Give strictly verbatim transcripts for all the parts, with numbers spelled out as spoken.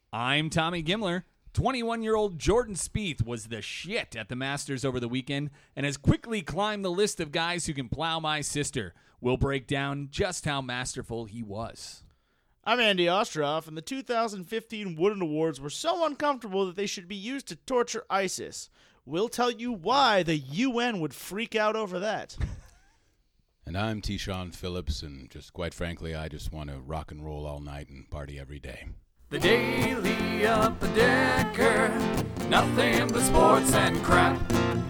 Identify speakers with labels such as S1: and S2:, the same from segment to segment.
S1: I'm Tommy Gimler. twenty-one-year-old Jordan Spieth was the shit at the Masters over the weekend and has quickly climbed the list of guys who can plow my sister. We'll break down just how masterful he was.
S2: I'm Andy Ostroff, and the two thousand fifteen Wooden Awards were so uncomfortable that they should be used to torture ISIS. We'll tell you why the U N would freak out over that.
S3: And I'm T-Shawn Phillips, and just quite frankly, I just want to rock and roll all night and party every day.
S1: The Daily Upper Decker, nothing but sports and crap.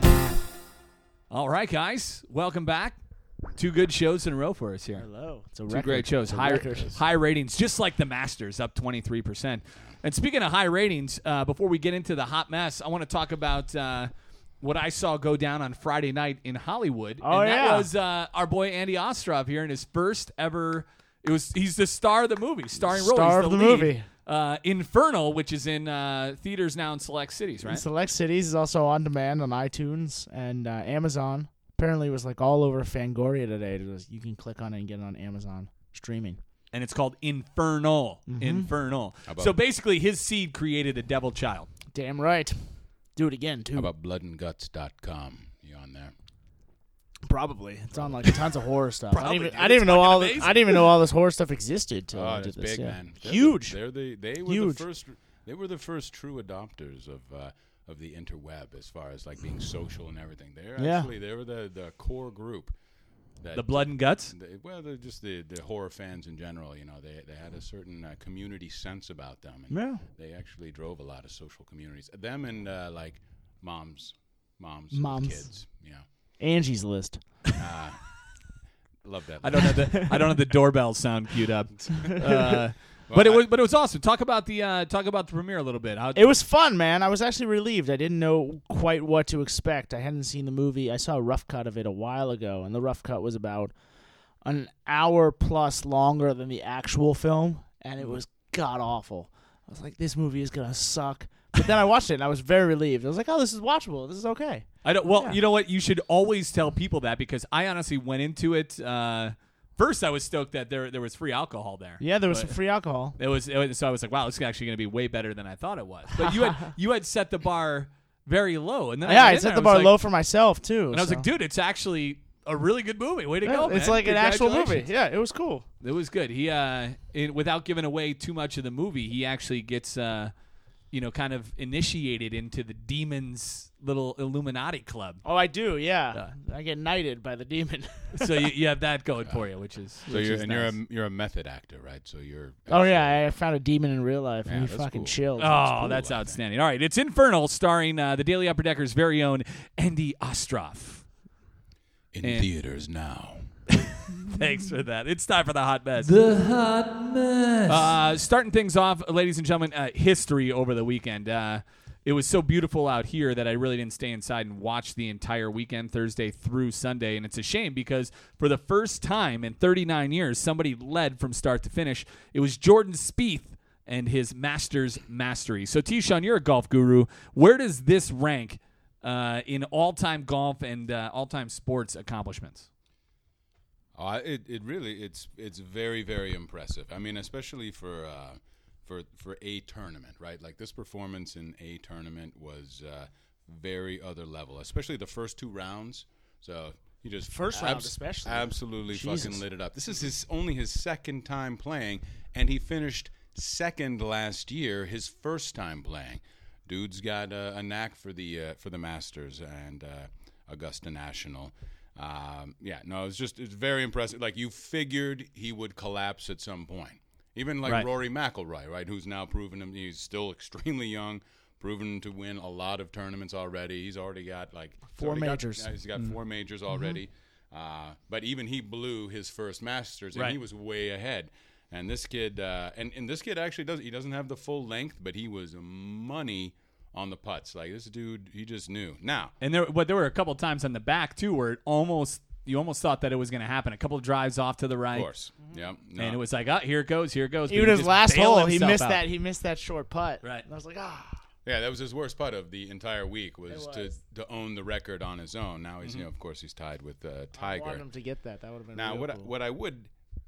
S1: All right, guys, welcome back. Two good shows in a row for us here.
S2: Hello. It's a
S1: Two
S2: record.
S1: great shows.
S2: It's a
S1: High,
S2: record.
S1: high ratings, just like the Masters, up twenty-three percent. And speaking of high ratings, uh, before we get into the hot mess, I want to talk about uh, what I saw go down on Friday night in Hollywood.
S2: Oh,
S1: and that
S2: yeah.
S1: was uh, our boy Andy Ostroff here in his first ever. It was He's the star of the movie, starring role.
S2: Star
S1: He's
S2: of the
S1: lead.
S2: movie.
S1: Uh, Infernal, which is in uh, theaters now in select cities,
S2: In
S1: right?
S2: select cities is also on demand on iTunes and uh, Amazon. Apparently, it was like all over Fangoria today. It was, you can click on it and get it on Amazon streaming.
S1: And it's called Infernal.
S2: Mm-hmm.
S1: Infernal.
S3: about-
S1: So basically, his seed created a devil child.
S2: Damn right. Do it again too.
S3: How about blood and guts dot com? You on there?
S2: Probably. It's on like tons of horror stuff. I
S1: Probably,
S2: didn't even,
S1: dude.
S2: I didn't even
S1: It's
S2: know
S1: fucking
S2: all. The,
S1: amazing.
S2: I didn't even know all this horror stuff existed. Till I
S3: Oh,
S2: did
S3: that's
S2: this.
S3: big,
S2: yeah.
S3: man. They're
S2: Huge.
S3: The, they're the they were
S2: Huge.
S3: the first. They were the first true adopters of uh, of the interweb as far as like being social and everything. They're
S2: Yeah.
S3: actually they were the, the core group. That,
S1: The blood and guts?
S3: They, well, they're just the, the horror fans in general. You know, they they had a certain uh, community sense about them, and
S2: Yeah.
S3: they actually drove a lot of social communities. Them and uh, like moms, moms,
S2: Moms.
S3: with kids. You know,
S2: Angie's List.
S3: uh, love that.
S1: I don't have the I don't have the doorbell sound queued up. Uh,
S3: Well,
S1: but it
S3: I-
S1: was but it was awesome. Talk about the uh, talk about the premiere a little bit. How
S2: It was fun, man. I was actually relieved. I didn't know quite what to expect. I hadn't seen the movie. I saw a rough cut of it a while ago, and the rough cut was about an hour plus longer than the actual film, and it was god awful. I was like, this movie is gonna suck. But then I watched it, and I was very relieved. I was like, oh, this is watchable. This is okay.
S1: I don't. Well,
S2: Yeah.
S1: you know what? You should always tell people that because I honestly went into it. Uh, first, I was stoked that there there was free alcohol there.
S2: Yeah, there was
S1: But
S2: some free alcohol.
S1: It was, it was so I was like, wow, this is actually going to be way better than I thought it was. But you had you had set the bar very low, and then
S2: Yeah,
S1: I,
S2: I
S1: went in
S2: set
S1: there,
S2: the
S1: was
S2: bar
S1: like-
S2: low for myself too.
S1: and I was
S2: so-
S1: like, dude, it's actually a really good movie. Way to
S2: Yeah,
S1: go,
S2: it's
S1: man.
S2: like an actual movie.
S1: Congratulations.
S2: Yeah, it was cool.
S1: It was good. He, uh, it, without giving away too much of the movie, he actually gets, uh, you know, kind of initiated into the demon's little Illuminati club.
S2: Oh, I do. Yeah, I get knighted by the demon.
S1: So you, you have that going for you, which is
S3: So
S1: which
S3: you're
S1: is
S3: and
S1: nice.
S3: you're a you're a method actor, right? So you're.
S2: Oh yeah, I found a demon in real life,
S3: Yeah,
S2: and he
S3: that's
S2: fucking
S3: cool.
S2: chilled.
S1: Oh,
S3: cool,
S1: that's
S3: I think.
S1: outstanding. All right, it's Infernal, starring uh, the Daily Upper Decker's very own Andy Ostroff.
S3: in
S1: and-
S3: theaters now.
S1: Thanks for that. It's time for the hot mess.
S4: The hot mess.
S1: Uh, starting things off, ladies and gentlemen, uh, history over the weekend. Uh, it was so beautiful out here that I really didn't stay inside and watch the entire weekend, Thursday through Sunday. And it's a shame because for the first time in thirty-nine years, somebody led from start to finish. It was Jordan Spieth and his Masters mastery. So, T-Shawn, you're a golf guru. Where does this rank uh, in all-time golf and uh, all-time sports accomplishments?
S3: Uh, it it really it's it's very very impressive. I mean, especially for uh, for for a tournament, right? Like this performance in a tournament was uh, very other level, especially the first two rounds. So he just
S2: First round especially.
S3: absolutely
S2: Jesus.
S3: fucking lit it up. This is his only his second time playing, and he finished second last year, his first time playing. Dude's got uh, a knack for the uh, for the Masters and uh, Augusta National. Um, yeah, no, it's just it's very impressive. Like you figured he would collapse at some point. Even like
S1: Right.
S3: Rory McIlroy, right, who's now proven him he's still extremely young, proven to win a lot of tournaments already. He's already got like he's
S2: Four
S3: already got-
S2: majors.
S3: yeah, he's got four majors already. Uh, but even he blew his first Masters, and
S1: Right.
S3: he was way ahead. And this kid, uh, and and this kid actually does he doesn't have the full length, but he was money on the putts. Like this dude, he just knew. Now,
S1: And there, but there were a couple times on the back too where it almost you almost thought that it was going to happen. A couple of drives off to the right,
S3: of course, yeah, no.
S1: and it was like, oh, here it goes, here it goes. But
S2: Even
S1: he
S2: his
S1: just
S2: last
S1: bailed
S2: hole, he
S1: himself
S2: missed
S1: out.
S2: that. He missed that short putt.
S1: Right.
S2: And I was like, ah.
S3: Yeah, that was his worst putt of the entire week was,
S2: It
S3: to
S2: was.
S3: to own the record on his own. Now he's you know of course he's tied with uh,
S2: I
S3: Tiger.
S2: wanted him to get that. That would have been
S3: Now
S2: real
S3: what I,
S2: cool.
S3: what I would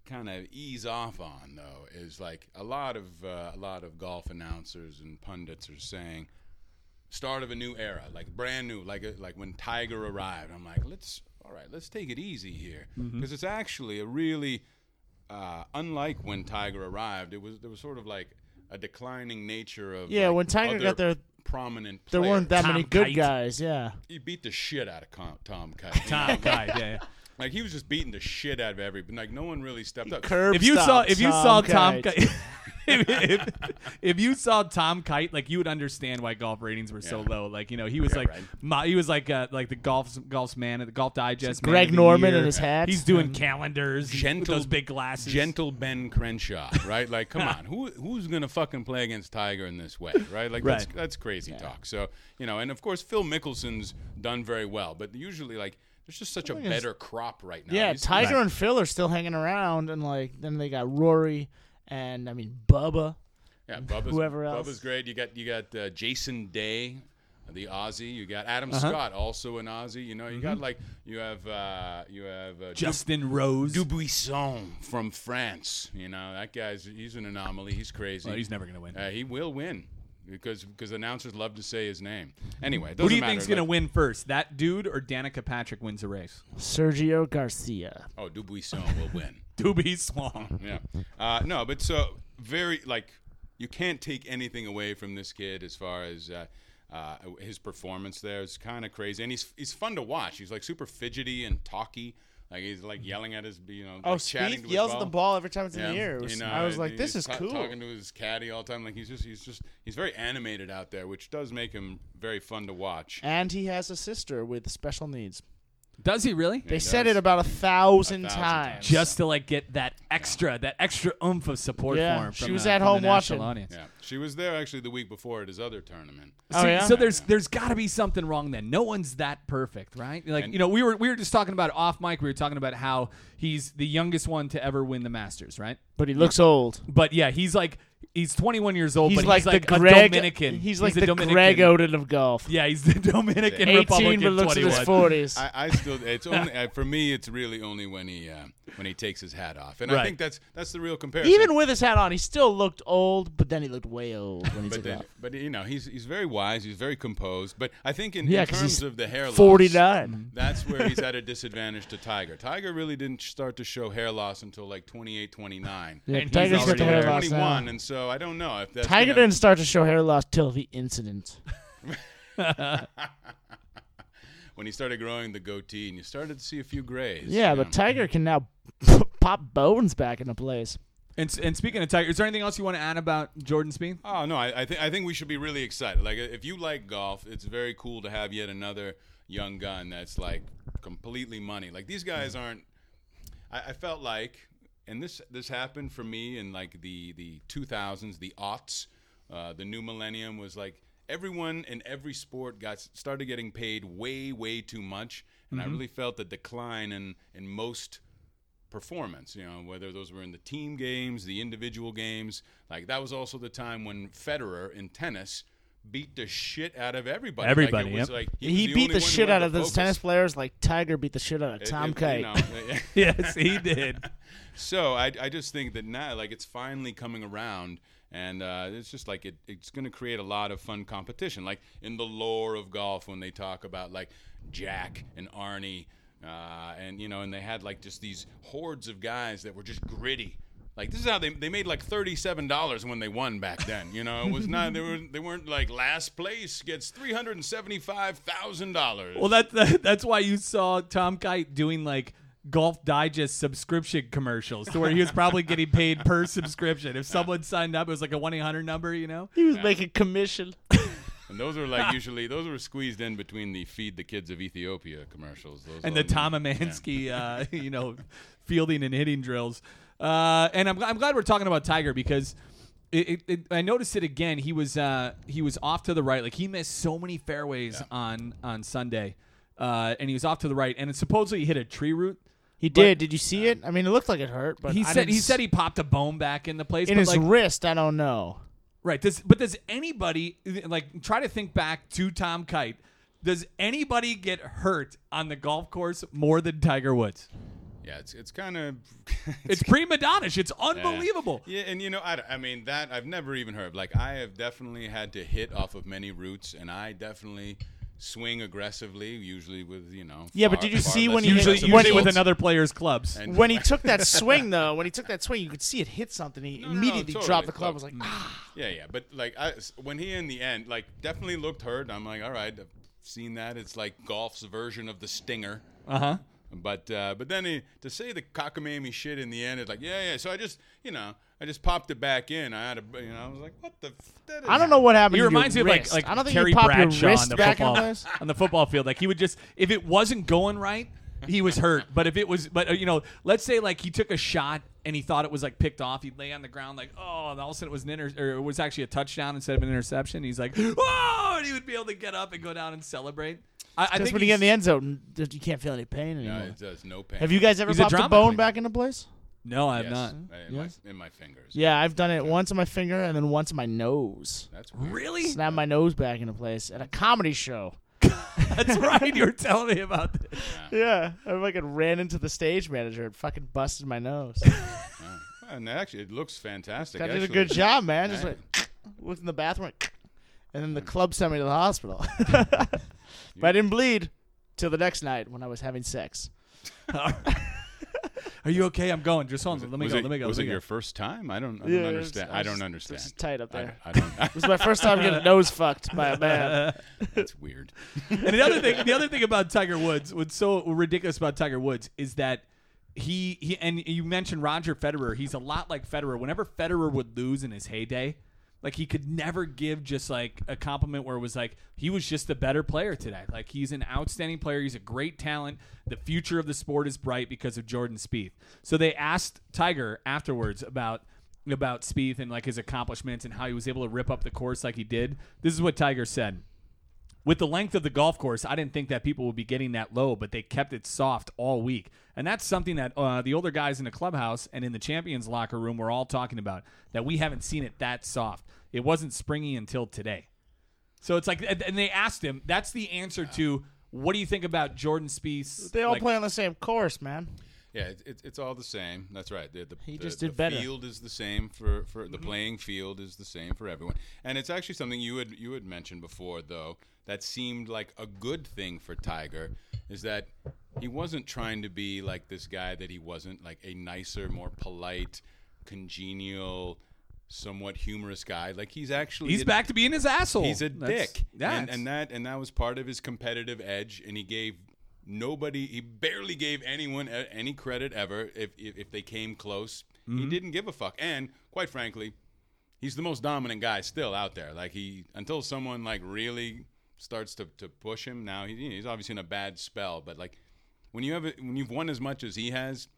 S3: kind of ease off on though is like a lot of uh, a lot of golf announcers and pundits are saying start of a new era, like brand new, like a, like when Tiger arrived. I'm like, let's all right, let's take it easy here because mm-hmm. it's actually a really uh, unlike when Tiger arrived. It was there was sort of like a declining nature of
S2: yeah.
S3: Like
S2: when Tiger got there,
S3: prominent.
S2: There
S3: players.
S2: weren't that
S1: Tom
S2: many good
S1: Kite.
S2: guys. Yeah,
S3: He beat the shit out of Com- Tom Kite.
S1: Tom Kite, yeah, yeah.
S3: Like he was just beating the shit out of everybody. Like no one really stepped up.
S2: Curb
S1: If you saw,
S2: stomped
S1: if you saw Tom
S2: Kite.
S1: Kite, if, if, if you saw Tom Kite, like you would understand why golf ratings were so
S3: Yeah.
S1: low. Like you know, he was
S3: Yeah,
S1: like,
S3: right.
S1: mo- he was like, uh, like the golf's golf's man at the Golf Digest. man
S2: Greg
S1: of the
S2: Norman
S1: year.
S2: in his hat.
S1: He's doing
S2: And-
S1: calendars,
S3: Gentle,
S1: with those big glasses.
S3: Gentle Ben Crenshaw, right? Like, come on, who who's gonna fucking play against Tiger in this way, right? Like that's
S1: Right.
S3: that's crazy talk. So you know, and of course Phil Mickelson's done very well, but usually like there's just such a
S2: it's-
S3: better crop right now.
S2: Yeah,
S3: He's-
S2: Tiger
S1: Right.
S2: and Phil are still hanging around, and like then they got Rory and I mean Bubba.
S3: Yeah, Bubba's,
S2: whoever else.
S3: Bubba's great. You got you got uh, Jason Day, the Aussie. You got Adam
S1: Uh-huh.
S3: Scott, also an Aussie. You know, you got like you have uh, you have uh,
S1: Justin Rose.
S3: Dubuisson from France. You know that guy's he's an anomaly. He's crazy.
S1: Well, he's never gonna win.
S3: Uh, he will win because because announcers love to say his name. Anyway, it
S1: Who do you
S3: doesn't
S1: think's
S3: matter,
S1: gonna
S3: like-
S1: win first? That dude or Danica Patrick wins a race?
S2: Sergio Garcia.
S3: Oh, Dubuisson will win.
S1: Doobie Swong.
S3: Yeah. Uh, no, but so very like you can't take anything away from this kid as far as uh, uh, his performance there. It's kind of crazy, and he's he's fun to watch. He's like super fidgety and talky. Like he's like yelling at his, you know,
S2: Oh,
S3: like chatting
S2: Spieth
S3: to
S2: yells
S3: his
S2: at the
S3: ball.
S2: ball every time it's in
S3: Yeah,
S2: the air. It was-
S3: you know,
S2: I was
S3: and
S2: like, this
S3: he's
S2: is
S3: ta-
S2: cool.
S3: Talking to his caddy all the time, like he's just he's just he's very animated out there, which does make him very fun to watch.
S2: And he has a sister with special needs.
S1: Does he really?
S2: They
S3: he
S2: said
S3: does.
S2: it about a thousand,
S3: A thousand
S2: times.
S3: times.
S1: Just to like get that extra, that extra oomph of support
S2: Yeah,
S1: for him.
S2: she
S1: from
S2: was
S1: the,
S2: at
S1: from
S2: home
S1: the national
S2: watching.
S1: Audience.
S3: Yeah, she was there actually the week before at his other tournament.
S2: Oh,
S1: so,
S2: yeah?
S1: so there's there's got to be something wrong then. No one's that perfect, right? Like
S3: And-
S1: you know, we were we were just talking about off mic. We were talking about how he's the youngest one to ever win the Masters, right?
S2: But he looks old.
S1: But yeah, he's like he's twenty-one years old,
S2: He's
S1: but
S2: like,
S1: he's like
S2: the
S1: a
S2: Greg.
S1: Dominican.
S2: He's like
S1: a
S2: the
S1: Dominican.
S2: Greg Oden of golf.
S1: Yeah, he's the Dominican
S2: eighteen,
S1: Republic
S2: but looks in his
S1: twenty-one.
S2: forties.
S3: I, I still, it's only uh, for me. It's really only when he uh, when he takes his hat off, and I
S1: Right.
S3: think that's that's the real comparison.
S2: Even with his hat on, he still looked old, but then he looked way old when he
S3: but
S2: took it
S3: then,
S2: off.
S3: but you know, he's he's very wise. He's very composed. But I think in,
S2: Yeah,
S3: in
S2: 'cause
S3: terms
S2: he's
S3: of the hair loss,
S2: forty-nine.
S3: that's where he's at a disadvantage to Tiger. Tiger really didn't start to show hair loss until like twenty-eight, twenty-nine.
S2: Yeah,
S1: And he's
S2: Tiger's got
S1: already
S2: the hair
S1: there.
S2: loss now.
S3: twenty-one, and so I don't know if that's
S2: Tiger
S3: gonna-
S2: didn't start to show hair loss till the incident.
S3: when he started growing the goatee, and you started to see a few grays.
S2: Yeah,
S3: you
S2: but
S3: know.
S2: Tiger can now pop bones back into place.
S1: And, s- and speaking of Tiger, is there anything else you want to add about Jordan Spieth?
S3: Oh no, I, I think I think we should be really excited. Like if you like golf, it's very cool to have yet another young gun that's like completely money. Like these guys aren't. I, I felt like, and this this happened for me in like the the two thousands, the aughts, uh, the new millennium was like everyone in every sport got started getting paid way way too much, and
S1: Mm-hmm.
S3: I really felt the decline in in most performance, you know, whether those were in the team games, the individual games. Like that was also the time when Federer in tennis beat the shit out of everybody.
S1: Everybody,
S3: like, it was
S1: yep.
S3: like
S2: He,
S3: was the
S2: beat
S3: only
S2: the
S3: one who
S2: shit
S3: had
S2: out
S3: to
S2: of those
S3: focus.
S2: tennis players like Tiger beat the shit out of
S3: It-
S2: Tom
S3: it-
S2: Kite.
S3: you know,
S1: Yes, he did.
S3: so I, I just think that now, like, it's finally coming around, and uh, it's just like it, it's going to create a lot of fun competition. Like in the lore of golf, when they talk about like Jack and Arnie, uh, and you know, and they had like just these hordes of guys that were just gritty. Like this is how they they made like thirty-seven dollars when they won back then. You know, it was not they were they weren't like last place gets three hundred and seventy-five thousand dollars.
S1: Well, that, that that's why you saw Tom Kite doing like Golf Digest subscription commercials, to where he was probably getting paid per subscription. If someone signed up, it was like a one eight hundred number, you know.
S2: He was making commission.
S3: And those were like usually those were squeezed in between the Feed the Kids of Ethiopia commercials. Those
S1: And the
S3: old-
S1: Tom Amansky, uh, you know, fielding and hitting drills. Uh, and I'm, I'm glad we're talking about Tiger because it, it, it, I noticed it again. He was uh, he was off to the right. Like he missed so many fairways
S3: Yeah.
S1: on on Sunday, uh, and he was off to the right. And it supposedly hit a tree root.
S2: He
S1: But-
S2: did. Did you see it? I mean, it looked like it hurt, but
S1: he
S2: I
S1: said
S2: didn't
S1: he
S2: s-
S1: said he popped a bone back in the place.
S2: in
S1: but
S2: his
S1: like,
S2: wrist. I don't know.
S1: right. Does but does anybody like try to think back to Tom Kite? Does anybody get hurt on the golf course more than Tiger Woods?
S3: Yeah, it's it's kind of
S1: It's prima donnish. It's unbelievable.
S3: Yeah, and you know, I, I mean that I've never even heard. Like I have definitely had to hit off of many routes, and I definitely swing aggressively, usually with you know.
S2: Yeah,
S3: far,
S2: but did you
S3: far
S2: see
S3: less
S2: when he
S1: Usually,
S2: hit-
S3: aggressive
S1: usually with
S3: results.
S1: another player's clubs.
S3: And-
S2: When he took that swing, though, when he took that swing, you could see it hit something. He
S3: No, no, no,
S2: immediately
S3: totally.
S2: dropped the club.
S3: Look,
S2: was like, ah.
S3: Yeah, yeah, but like I, when he in the end, like definitely looked hurt. I'm like, all right, I've seen that. It's like golf's version of the stinger.
S1: Uh huh.
S3: But uh, but then he, to say the cockamamie shit in the end, it's like yeah yeah. So I just you know I just popped it back in. I had a you know I was like what the. F- that is
S2: I don't know what happened.
S1: He
S2: to
S1: reminds me
S2: your
S1: of like
S2: wrist.
S1: like
S2: I don't think
S1: Terry
S2: you pop
S1: Bradshaw
S2: your
S1: on
S2: wrist
S1: the
S2: back in
S1: football
S2: place.
S1: on the football field. Like he would just if it wasn't going right, he was hurt. But if it was, but uh, you know, let's say like he took a shot and he thought it was like picked off. He'd lay on the ground like oh, and all of a sudden it was an inter or it was actually a touchdown instead of an interception. He's like oh, and he would be able to get up and go down and celebrate. I, I
S2: Because
S1: think
S2: when you get in the
S1: he's-
S2: end zone, th- you can't feel any pain
S3: Yeah,
S2: anymore.
S3: it does no pain.
S2: Have you guys ever
S1: He's a
S2: popped a,
S1: drama
S2: bone
S1: queen.
S2: back into place?
S1: No, I have
S3: Yes,
S1: not.
S3: in,
S2: Yes?
S3: my, in my fingers.
S2: Yeah, I've done it once on my finger and then once on my nose.
S3: That's weird.
S1: Really?
S2: Snap my nose back into place at a comedy show.
S1: That's right. You were telling me about this.
S2: Yeah, I fucking ran into the stage manager and fucking busted my nose.
S3: Yeah. And actually, it looks fantastic.
S2: I did a
S3: actually.
S2: good job, man. Just
S3: Yeah.
S2: like looked in the bathroom, and then the club sent me to the hospital. But I didn't bleed till the next night when I was having sex.
S1: Are you okay? I'm going. Just hold on. Let me
S3: was
S1: go.
S3: it,
S1: Let me go.
S3: Was
S1: let
S3: it
S1: me
S3: your
S1: go.
S3: first time? I don't, I
S2: Yeah,
S3: don't
S2: it was-
S3: understand.
S2: I
S3: I
S2: was
S3: don't
S2: just-
S3: understand.
S2: This is tight up
S3: I,
S2: there.
S3: I don't.
S2: It was my first time getting nose fucked by a man.
S3: That's weird.
S1: And the other thing, the other thing about Tiger Woods, what's so ridiculous about Tiger Woods is that he he and you mentioned Roger Federer. He's a lot like Federer. Whenever Federer would lose in his heyday, like he could never give just like a compliment where it was like he was just a better player today. Like he's an outstanding player. He's a great talent. The future of the sport is bright because of Jordan Spieth. So they asked Tiger afterwards about about Spieth and like his accomplishments and how he was able to rip up the course like he did. This is what Tiger said. With the length of the golf course, I didn't think that people would be getting that low, but they kept it soft all week. And that's something that uh, the older guys in the clubhouse and in the champions locker room were all talking about, that we haven't seen it that soft. It wasn't springy until today. So it's like, and they asked him, that's the answer to, what do you think about Jordan Spieth's?
S2: They all
S1: like,
S2: play on the same course, man.
S3: Yeah, it, it, it's all the same. That's right. The, the,
S2: He
S3: the,
S2: just
S3: the
S2: did better.
S3: field is the same for, for the playing field is the same for everyone. And it's actually something you had you had mentioned before, though, that seemed like a good thing for Tiger, is that he wasn't trying to be like this guy that he wasn't, like a nicer, more polite, congenial, somewhat humorous guy. Like he's actually
S1: He's
S3: a-
S1: back to being his asshole.
S3: He's a
S1: That's-
S3: dick,
S1: Yeah,
S3: and, and that and that was part of his competitive edge. And he gave nobody, he barely gave anyone a- any credit ever if if, if they came close.
S1: Mm-hmm.
S3: He didn't give a fuck. And quite frankly, he's the most dominant guy still out there. Like he, until someone like really starts to, to push him. Now he, he's obviously in a bad spell, but like when you have a, when you've won as much as he has,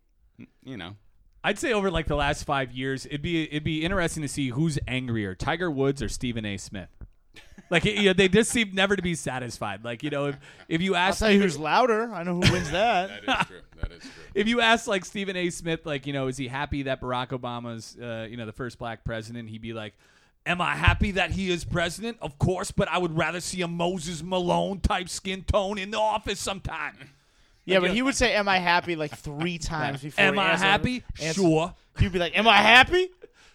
S3: you know.
S1: I'd say over like the last five years, it'd be it'd be interesting to see who's angrier, Tiger Woods or Stephen A. Smith. Like you know, they just seem never to be satisfied. Like you know, if if you
S2: I'll
S1: ask
S2: tell you who's louder. I know who wins that.
S3: That is true. That is true.
S1: if you ask like Stephen A. Smith, like you know, is he happy that Barack Obama's uh, you know the first black president? He'd be like, am I happy that he is president? Of course, but I would rather see a Moses Malone type skin tone in the office sometime.
S2: Yeah, but he would say, "Am I happy?" like three times before.
S1: Am
S2: he
S1: I
S2: answered-
S1: happy?
S2: answer-
S1: Sure.
S2: He'd be like, "Am I happy?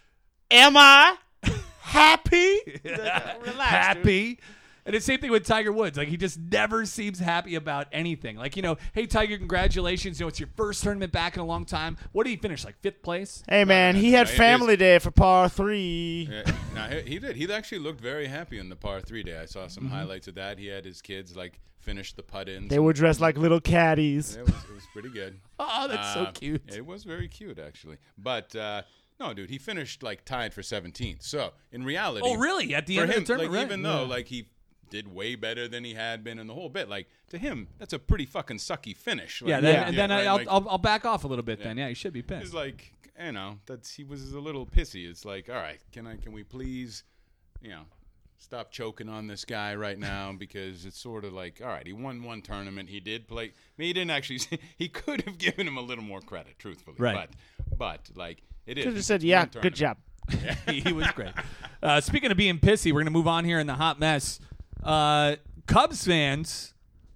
S2: Am I happy?" Like, Relax, dude.
S1: happy. And the same thing with Tiger Woods. Like, he just never seems happy about anything. Like, you know, hey, Tiger, congratulations. You know, it's your first tournament back in a long time. What did he finish? Like, fifth place?
S2: Hey man, he had
S3: No, it
S2: family day for par three.
S3: Yeah, no, he, he did. He actually looked very happy on the par three day. I saw some
S1: Mm-hmm.
S3: highlights of that. He had his kids like finish the putt ins.
S2: They were dressed like little caddies.
S3: It was, it was pretty good.
S1: Oh, that's so
S3: Uh,
S1: cute.
S3: It was very cute, actually. But uh, no, dude, he finished like tied for seventeenth. So in reality,
S1: Oh, really? At the
S3: for
S1: end
S3: him,
S1: of the tournament?
S3: like
S1: Right.
S3: even though like he did way better than he had been in the whole bit, like to him, that's a pretty fucking sucky finish. Like,
S1: Yeah, then,
S2: Yeah.
S1: and then
S3: right?
S1: I, I'll,
S3: Like,
S1: I'll, I'll back off a little bit then. Yeah, you should be
S3: It's
S1: pissed.
S3: like, you know, that's he was a little pissy. It's like, all right, can I can we please, you know, stop choking on this guy right now, because it's sort of like, all right, he won one tournament, he did play. I mean, he didn't actually. He could have given him a little more credit, truthfully.
S1: Right.
S3: But but like it is.
S2: Could have
S3: It's
S2: said,
S3: one
S2: "Yeah,
S3: tournament.
S2: good job."
S1: he was great. Uh, speaking of being pissy, we're going to move on here in the hot mess. Uh, Cubs fans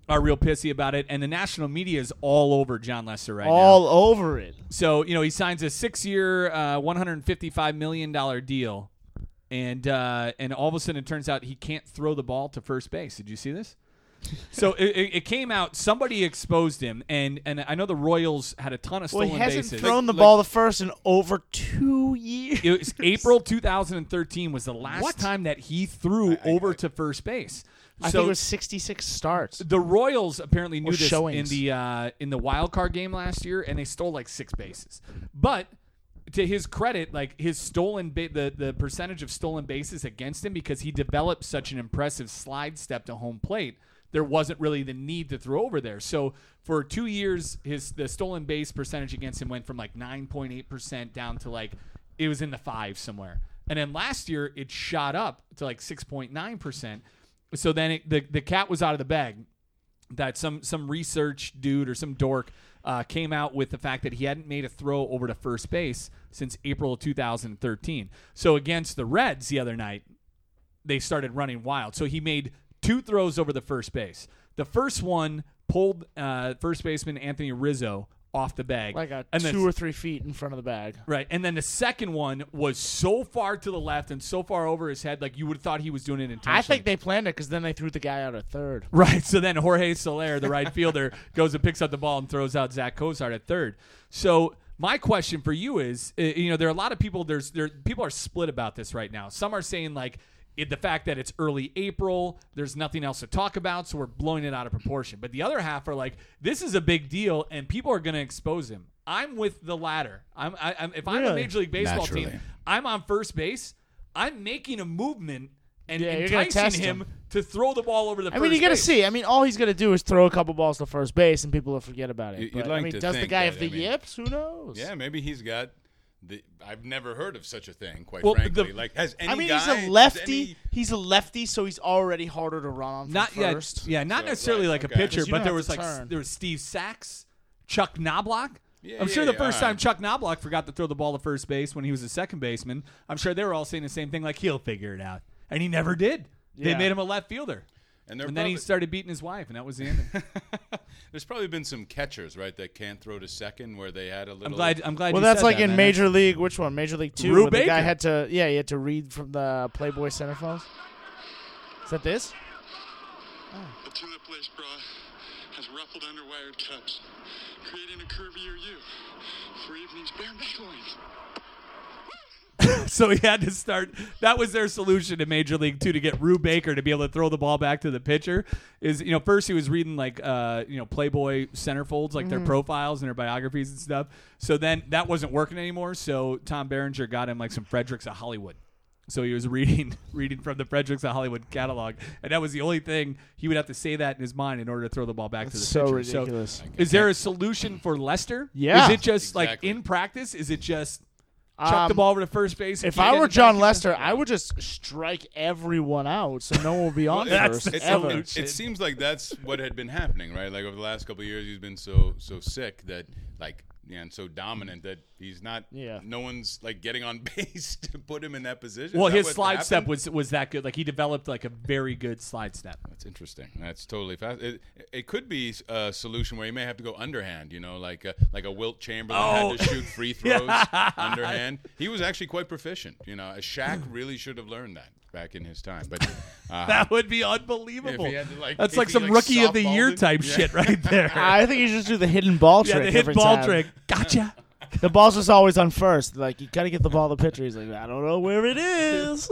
S1: are real pissy about it, and the national media is all over John Lester right
S2: All
S1: now.
S2: over it.
S1: So, you know, he signs a six-year, uh, one hundred fifty-five million dollars deal, and uh, and all of a sudden it turns out he can't throw the ball to first base. Did you see this? So it, it came out, somebody exposed him, and, and I know the Royals had a ton of
S2: Well,
S1: stolen
S2: he hasn't
S1: bases.
S2: thrown the
S3: Like-
S2: ball to first in over two years.
S1: It was April two thousand thirteen was the last
S3: What?
S1: time that he threw
S3: I- I-
S1: over
S3: I-
S1: to first base.
S2: I
S1: So
S2: think it was sixty-six starts.
S1: the Royals apparently knew
S2: Or
S1: this in
S2: showings.
S1: the uh, in the wild card game last year, and they stole like six bases. But to his credit, like his stolen ba- the the percentage of stolen bases against him, because he developed such an impressive slide step to home plate, there wasn't really the need to throw over there. So for two years, his the stolen base percentage against him went from like nine point eight percent down to like it was in the five somewhere. And then last year it shot up to like six point nine percent. So then it, the the cat was out of the bag. That some some research dude or some dork uh, came out with the fact that he hadn't made a throw over to first base since April of two thousand thirteen. So against the Reds the other night, they started running wild. So he made two throws over the first base. The first one pulled uh, first baseman Anthony Rizzo off the bag.
S2: Like a
S1: and the-
S2: two or three feet in front of the bag.
S1: Right. And then the second one was so far to the left and so far over his head, like you would have thought he was doing it intentionally.
S2: I think they planned it because then they threw the guy out at third.
S1: Right. So then Jorge Soler, the right fielder, goes and picks up the ball and throws out Zach Cozart at third. So my question for you is, uh, you know, there are a lot of people, there's there people are split about this right now. Some are saying like it, the fact that it's early April, there's nothing else to talk about, so we're blowing it out of proportion. But the other half are like, this is a big deal, and people are going to expose him. I'm with the latter. I'm, I, I'm if I'm a
S2: Really?
S1: Major League Baseball
S3: Naturally.
S1: team, I'm on first base. I'm making a movement and
S2: Yeah, you're gonna
S1: enticing
S2: test
S1: him,
S2: him.
S1: to throw the ball over the
S2: I
S1: first
S2: mean, you got to
S1: base.
S2: see. I mean, all he's going to do is throw a couple balls to first base, and people will forget about it.
S3: You- you'd
S2: But,
S3: like
S2: I mean,
S3: to
S2: does the
S3: think
S2: guy
S3: that,
S2: have the
S3: I mean-
S2: yips? Who knows?
S3: Yeah, maybe he's got. The, I've never heard of such a thing, quite
S1: Well,
S3: frankly.
S1: the-
S3: like, has any
S2: I mean,
S3: guy,
S2: he's a
S3: has
S2: lefty.
S3: any-
S2: He's a lefty, so he's already harder to run on from
S1: Not yet.
S2: first.
S1: Yeah, not
S3: So,
S1: necessarily
S3: right,
S1: like
S3: okay.
S1: a pitcher,
S2: 'Cause you
S1: but
S2: don't
S1: there
S2: have
S1: was
S2: to
S1: like
S2: turn.
S1: there was Steve Sachs, Chuck Knobloch.
S3: Yeah,
S1: I'm
S3: yeah,
S1: sure the
S3: yeah,
S1: first
S3: all
S1: time
S3: right.
S1: Chuck Knobloch forgot to throw the ball to first base when he was a second baseman, I'm sure they were all saying the same thing, like he'll figure it out, and he never did. They
S2: Yeah.
S1: made him a left fielder,
S3: And, they're
S1: and then he
S3: probably-
S1: started beating his wife, and that was the end. of it.
S3: There's probably been some catchers, right, that can't throw to second, where they had a little.
S1: I'm glad. I'm glad.
S2: Well,
S1: you
S2: that's
S1: said
S2: like
S1: that,
S2: in
S1: man.
S2: Major League. Which one? Major League Two.
S1: Rue
S2: where the guy
S1: Baker.
S2: had to. Yeah, he had to read from the Playboy centerfolds. Is that this?
S5: The tulip lace bra has ruffled underwired cups, creating a curvier you for evenings bare back loins.
S1: So he had to start. That was their solution to Major League Two to get Rue Baker to be able to throw the ball back to the pitcher. Is you know first he was reading like uh you know Playboy centerfolds, like their profiles and their biographies and stuff. So then that wasn't working anymore. So Tom Berenger got him like some Fredericks of Hollywood. So he was reading reading from the Fredericks of Hollywood catalog, and that was the only thing he would have to say that in his mind in order to throw the ball back to the
S2: So
S1: pitcher.
S2: ridiculous.
S1: So is there a solution for Lester?
S2: Yeah.
S1: Is it just like
S3: Exactly.
S1: in practice? Is it just chuck the
S2: Um,
S1: ball over to first base?
S2: If
S1: can't
S2: I
S1: get
S2: were
S1: it back
S2: John
S1: in?
S2: Lester, I would just strike everyone out, so no one will be on
S1: that's
S2: first
S1: the
S3: It's
S2: ever.
S1: solution.
S3: It seems like that's what had been happening, right? Like over the last couple of years, he's been so so sick that like yeah, and so dominant that he's not.
S2: Yeah.
S3: No one's like getting on base to put him in that position.
S1: Well,
S3: Is that
S1: his
S3: what
S1: slide
S3: happened?
S1: step was was that good. Like he developed like a very good slide step.
S3: That's interesting. That's totally fast. It, it could be a solution where he may have to go underhand. You know, like a, like a Wilt Chamberlain
S1: Oh.
S3: had to shoot free throws underhand. He was actually quite proficient. You know, Shaq really should have learned that back in his time. But uh,
S1: That would be unbelievable.
S3: If he had to, like-
S1: That's
S3: if
S1: like
S3: he,
S1: some
S3: like,
S1: rookie of the year
S3: softballed it.
S1: type
S3: Yeah.
S1: shit right there.
S2: I think you should just do the hidden ball
S1: yeah,
S2: trick.
S1: the hit
S2: every
S1: ball
S2: time.
S1: trick. Gotcha.
S2: The ball's just always on first. Like you gotta get the ball to the pitcher. He's like, I don't know where it is.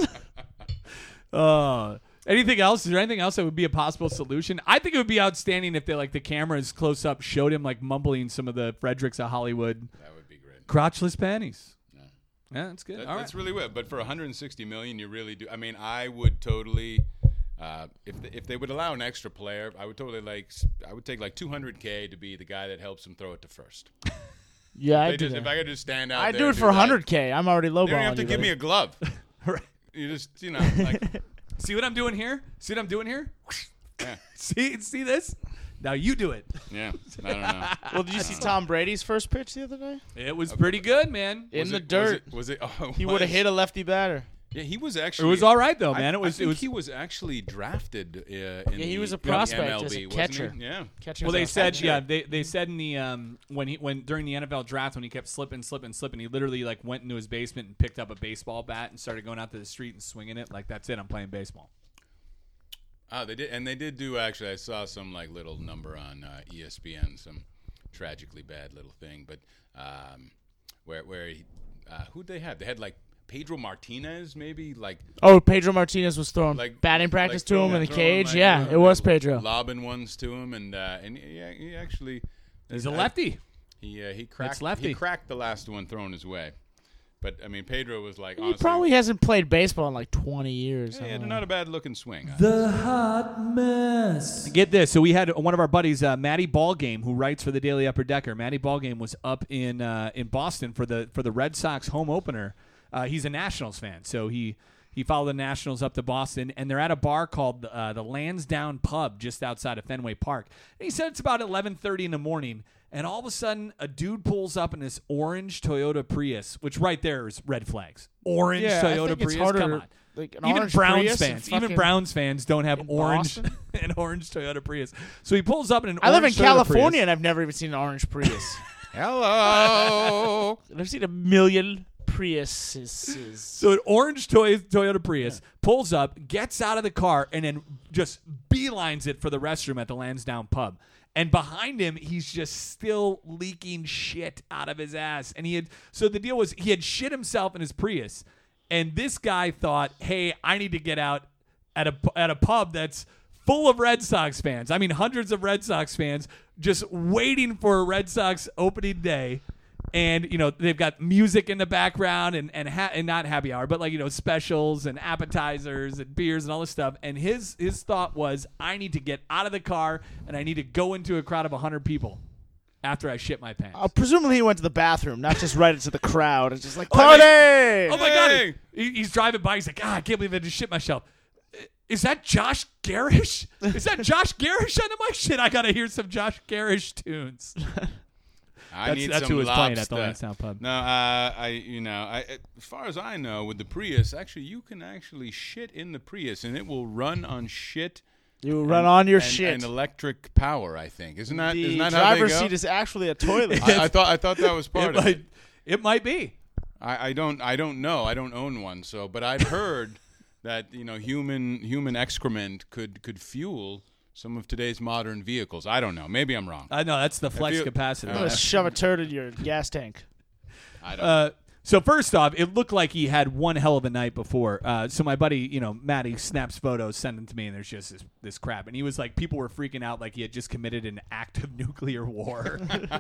S1: Uh, anything else? Is there anything else that would be a possible solution? I think it would be outstanding if they like the cameras close up showed him like mumbling some of the Fredericks of Hollywood
S3: that would be great.
S1: crotchless panties.
S3: Yeah.
S1: Yeah, that's good.
S3: That,
S1: All
S3: that's
S1: right.
S3: really weird. But for one hundred sixty million, you really do. I mean, I would totally. Uh, if they, if they would allow an extra player, I would totally like. s- I would take like two hundred K to be the guy that helps him throw it to first.
S2: Yeah, I
S3: They
S2: do
S3: just, if
S2: that.
S3: I could just stand out,
S2: I
S3: there
S2: do it
S3: and
S2: for
S3: that,
S2: one hundred K. I'm already lowballing.
S3: You don't have to
S2: you,
S3: give
S2: buddy.
S3: me a glove.
S1: Right.
S3: You just, you know, like,
S1: See what I'm doing here? See what I'm doing here?
S3: yeah,
S1: See, see this? Now you do it.
S3: yeah. I don't know.
S2: Well, did you see Tom Brady's first pitch the other day?
S1: It was pretty good, man.
S2: In
S3: Was
S2: the
S3: it-
S2: dirt.
S3: Was it? Was it oh,
S2: He would have
S3: was-
S2: hit a lefty batter.
S3: Yeah, he was
S1: It
S3: actually.
S1: was all right though,
S3: I-
S1: man. It
S3: I
S1: was.
S3: think
S1: It was.
S3: he was actually drafted. Uh, in
S2: Yeah, he
S3: the,
S2: was a
S3: in the
S2: prospect
S3: M L B,
S2: as a
S3: wasn't
S2: catcher.
S3: he? Yeah.
S2: Catcher
S1: Well, they
S2: was
S1: said,
S2: catcher.
S1: yeah, they they said in the um when he when during the N F L draft when he kept slipping, slipping, slipping, he literally like went into his basement and picked up a baseball bat and started going out to the street and swinging it like that's it. I'm playing baseball.
S3: Oh, they did, and they did do actually. I saw some like little number on uh, E S P N, some tragically bad little thing, but um, where where he, uh, who'd they have? They had like Pedro Martinez, maybe like
S2: Oh, Pedro Martinez was throwing
S3: like
S2: batting practice
S3: like
S2: to him
S3: throwing-
S2: in the
S3: throwing,
S2: cage.
S3: like,
S2: yeah,
S3: uh,
S2: it was
S3: like,
S2: Pedro.
S3: lobbing ones to him, and uh, and he, he actually
S1: He's a
S3: I-
S1: lefty.
S3: He uh, he cracked
S1: lefty.
S3: he cracked the last one thrown his way, but I mean Pedro was like
S2: He
S3: honestly,
S2: probably hasn't played baseball in like twenty years.
S3: yeah,
S2: I
S3: he had
S2: don't
S3: not
S2: know.
S3: a bad looking swing.
S4: The Hot Mess.
S1: Get this. So we had one of our buddies, uh, Matty Ballgame, who writes for the Daily Upper Decker. Matty Ballgame was up in uh, in Boston for the for the Red Sox home opener. Uh, he's a Nationals fan, so he he followed the Nationals up to Boston, and they're at a bar called uh, the Lansdowne Pub just outside of Fenway Park. And he said it's about eleven thirty in the morning, and all of a sudden a dude pulls up in this orange Toyota Prius, which right there is red flags. Orange
S2: Yeah, I
S1: Toyota
S2: think it's
S1: Prius.
S2: harder
S1: Come
S2: to-
S1: on.
S2: Like an
S1: Even
S2: orange
S1: Browns
S2: Prius in
S1: fans, even
S2: fucking-
S1: Browns fans don't have
S2: in
S1: orange
S2: Boston?
S1: an orange Toyota Prius. So he pulls up in an
S2: I live in
S1: orange Toyota
S2: California
S1: Prius.
S2: and I've never even seen an orange Prius.
S3: Hello.
S2: I've seen a million Priuses.
S1: So an orange toy, Toyota Prius pulls up, gets out of the car, and then just beelines it for the restroom at the Lansdowne Pub. And behind him, he's just still leaking shit out of his ass. And he had so the deal was he had shit himself in his Prius, and this guy thought, "Hey, I need to get out at a at a pub that's full of Red Sox fans. I mean, hundreds of Red Sox fans just waiting for a Red Sox opening day." And, you know, they've got music in the background and and, ha- and not happy hour, but like, you know, specials and appetizers and beers and all this stuff. And his his thought was, I need to get out of the car and I need to go into a crowd of one hundred people after I shit my pants.
S2: Uh, presumably he went to the bathroom, not just right into the crowd. It's just like,
S1: Oh, my-
S2: party!
S1: oh, my
S3: Hey!
S1: God. He, he's driving by. He's like, ah, I can't believe I just shit myself. Is that Josh Garish? Is that Josh Garish on the mic? Shit, I got to hear some Josh Garish tunes.
S3: I
S1: That's-
S3: need
S1: that's
S3: some
S1: who was playing at the
S3: lobster.
S1: Lansdowne Pub.
S3: No, uh, I you know, I as far as I know, with the Prius, actually, you can actually shit in the Prius, and it will run on shit.
S2: You run on your
S3: and,
S2: shit.
S3: and electric power. I think isn't that
S2: the
S3: isn't that how they
S2: driver's
S3: go?
S2: seat is actually a toilet.
S3: I, I thought I thought that was part
S1: It
S3: of
S1: might,
S3: it.
S1: it might be.
S3: I, I don't I don't know. I don't own one. So, but I've heard that you know human human excrement could could fuel some of today's modern vehicles. I don't know. Maybe I'm wrong.
S1: I know, that's the flex
S3: you-
S1: capacitor.
S2: I'm going to shove a turd in your gas tank.
S3: I don't.
S1: Uh, so first off, it looked like he had one hell of a night before. Uh, so my buddy, you know, Matty snaps photos, send them to me, and there's just this, this crap. And he was like, people were freaking out like he had just committed an act of nuclear war.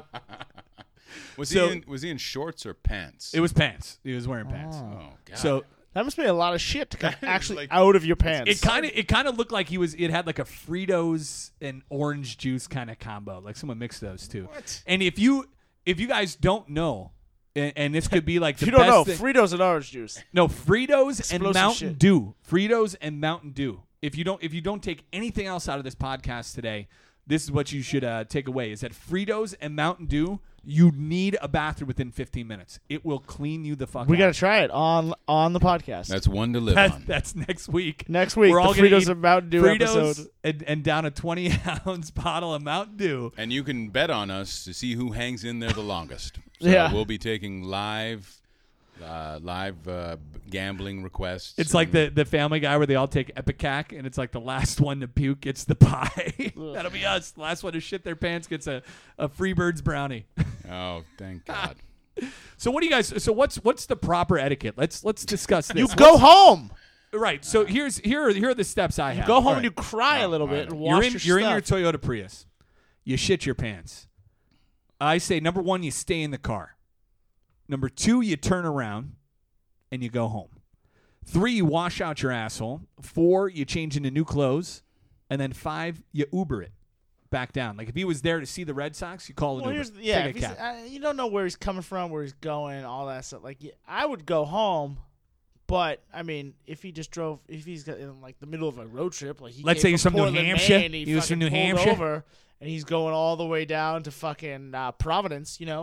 S3: was
S1: so-
S3: he in, was he in shorts or pants?
S1: It was pants. He was wearing pants.
S3: oh God.
S1: So
S2: That must be a lot of shit to come
S3: That is
S2: actually
S3: like-
S2: out of your pants.
S1: it kind of it kind of looked like he was. It had like a Fritos and orange juice kind of combo. Like someone mixed those two.
S3: What?
S1: And if you if you guys don't know, and, and this could be like the
S2: you don't
S1: best
S2: know,
S1: thing-
S2: Fritos and orange juice.
S1: No, Fritos and
S2: Explosive
S1: Mountain
S2: shit.
S1: Dew. Fritos and Mountain Dew. If you don't if you don't take anything else out of this podcast today, this is what you should uh, take away: is that Fritos and Mountain Dew. You need a bathroom within fifteen minutes. It will clean you the fuck
S2: We
S1: out.
S2: got to try it on on the podcast.
S3: That's one to live
S1: That's,
S3: on.
S1: that's next week.
S2: Next week,
S1: We're all
S2: the
S1: gonna
S2: Fritos
S1: eat
S2: and Mountain Dew
S1: Fritos
S2: episode.
S1: and, and down a twenty ounce bottle of Mountain Dew.
S3: And you can bet on us to see who hangs in there the longest. So
S2: Yeah.
S3: we'll be taking live, uh, live uh, gambling requests.
S1: It's like the, the Family Guy where they all take Epicac, and it's like the last one to puke gets the pie. That'll be us. The last one to shit their pants gets a, a Freebirds brownie.
S3: Oh, thank God.
S1: So what do you guys? So what's what's the proper etiquette? Let's let's discuss this.
S2: You go home.
S1: Right. So here's here are, here are the steps I have.
S2: Go home
S1: All
S2: and you
S1: right.
S2: cry a little
S3: all
S2: bit
S3: right.
S2: and
S1: You're
S2: wash
S1: in
S2: your
S1: you're in
S2: stuff.
S1: your Toyota Prius. You shit your pants. I say number one, you stay in the car. Number two, you turn around and you go home. Three, you wash out your asshole. Four, you change into new clothes. And then five, you Uber it back down. Like if he was there to see the Red Sox, you call an
S2: Well,
S1: Uber.
S2: here's the- yeah,
S1: Take
S2: if
S1: a
S2: he's-
S1: cab.
S2: uh, you don't know where he's coming from, where he's going, all that stuff. Like, yeah, I would go home, but I mean, if he just drove, if he's got in like the middle of a road trip, like he
S1: Let's
S2: came
S1: say he's from New
S2: Portland,
S1: Hampshire.
S2: Maine, he,
S1: He was from
S2: fucking
S1: New
S2: pulled
S1: Hampshire.
S2: over, and he's going all the way down to fucking uh, Providence, you know.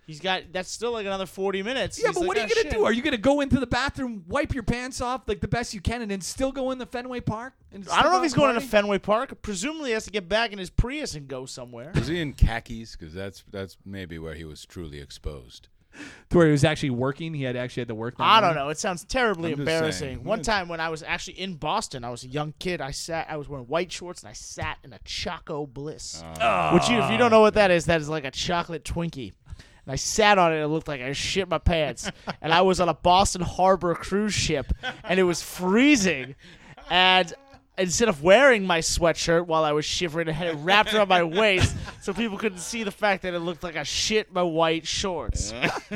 S2: He's got that's still like another forty minutes.
S1: Yeah,
S2: He's
S1: but
S2: like,
S1: what are you
S2: "Ah,
S1: gonna
S2: shit."
S1: do? Are you gonna go into the bathroom, wipe your pants off like the best you can, and then still go in the Fenway Park? And
S2: I don't know if he's going to
S1: party?
S2: Fenway Park. Presumably, he has to get back in his Prius and go somewhere.
S3: Was he in khakis? Because that's that's maybe where he was truly exposed.
S1: to where he was actually working. He had actually had to work. That
S2: I don't
S1: morning.
S2: know. It sounds terribly
S3: I'm just
S2: embarrassing.
S3: saying.
S2: One
S3: Yeah.
S2: time when I was actually in Boston, I was a young kid. I sat. I was wearing white shorts and I sat in a Choco Bliss, which you, if you don't know what that is, that is like a chocolate Twinkie. And I sat on it and it looked like I shit my pants. And I was on a Boston Harbor cruise ship and it was freezing. And instead of wearing my sweatshirt while I was shivering, I had it wrapped around my waist so people couldn't see the fact that it looked like I shit my white shorts.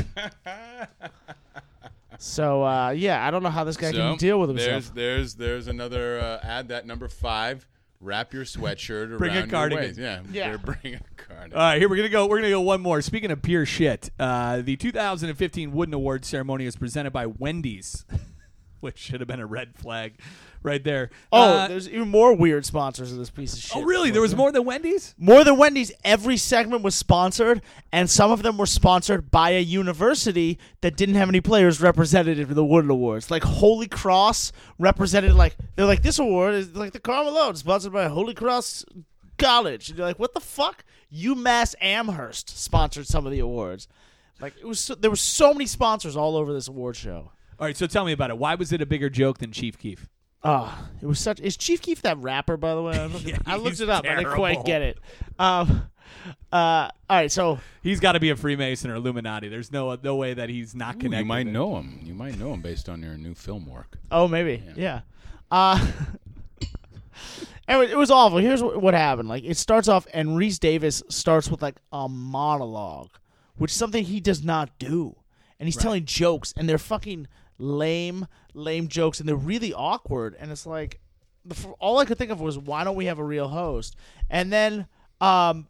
S2: So, uh, yeah, I don't know how this guy
S3: So,
S2: can deal with himself.
S3: There's there's there's another uh, ad that number five. Wrap your sweatshirt
S1: Bring a
S3: around your
S1: cardigan.
S3: waist. Yeah,
S2: Yeah.
S3: better bring a cardigan.
S1: All right, here we're gonna go. We're gonna go one more. Speaking of pure shit, uh, the two thousand fifteen Wooden Awards ceremony was presented by Wendy's, which should have been a red flag, right there.
S2: Oh,
S1: Uh,
S2: there's even more weird sponsors of this piece of shit.
S1: oh, really? There was more than Wendy's?
S2: More than Wendy's, every segment was sponsored, and some of them were sponsored by a university that didn't have any players represented in the Wooden Awards. Like Holy Cross represented, like, they're like, this award is like the Karl Malone, sponsored by Holy Cross College. And you're like, what the fuck? UMass Amherst sponsored some of the awards. Like, it was so, there were so many sponsors all over this award show.
S1: All right, so tell me about it. Why was it a bigger joke than Chief Keef?
S2: Oh, it was such. Is Chief Keef that rapper, by the way? I looked,
S1: Yeah,
S2: I looked
S1: he's
S2: it up. I didn't quite
S1: terrible.
S2: get it. Um, uh, all right, so
S1: He's got to be a Freemason or Illuminati. There's no no way that he's not
S3: Ooh,
S1: connected.
S3: you might
S1: with it.
S3: know him. You might know him based on your new film work.
S2: oh maybe yeah. Uh, anyway, it was awful. Here's what, what happened. Like it starts off, and Reese Davis starts with like a monologue, which is something he does not do, and he's telling jokes, and they're fucking lame, lame jokes, and they're really awkward. And it's like, the, f- all I could think of was, why don't we have a real host? And then, um,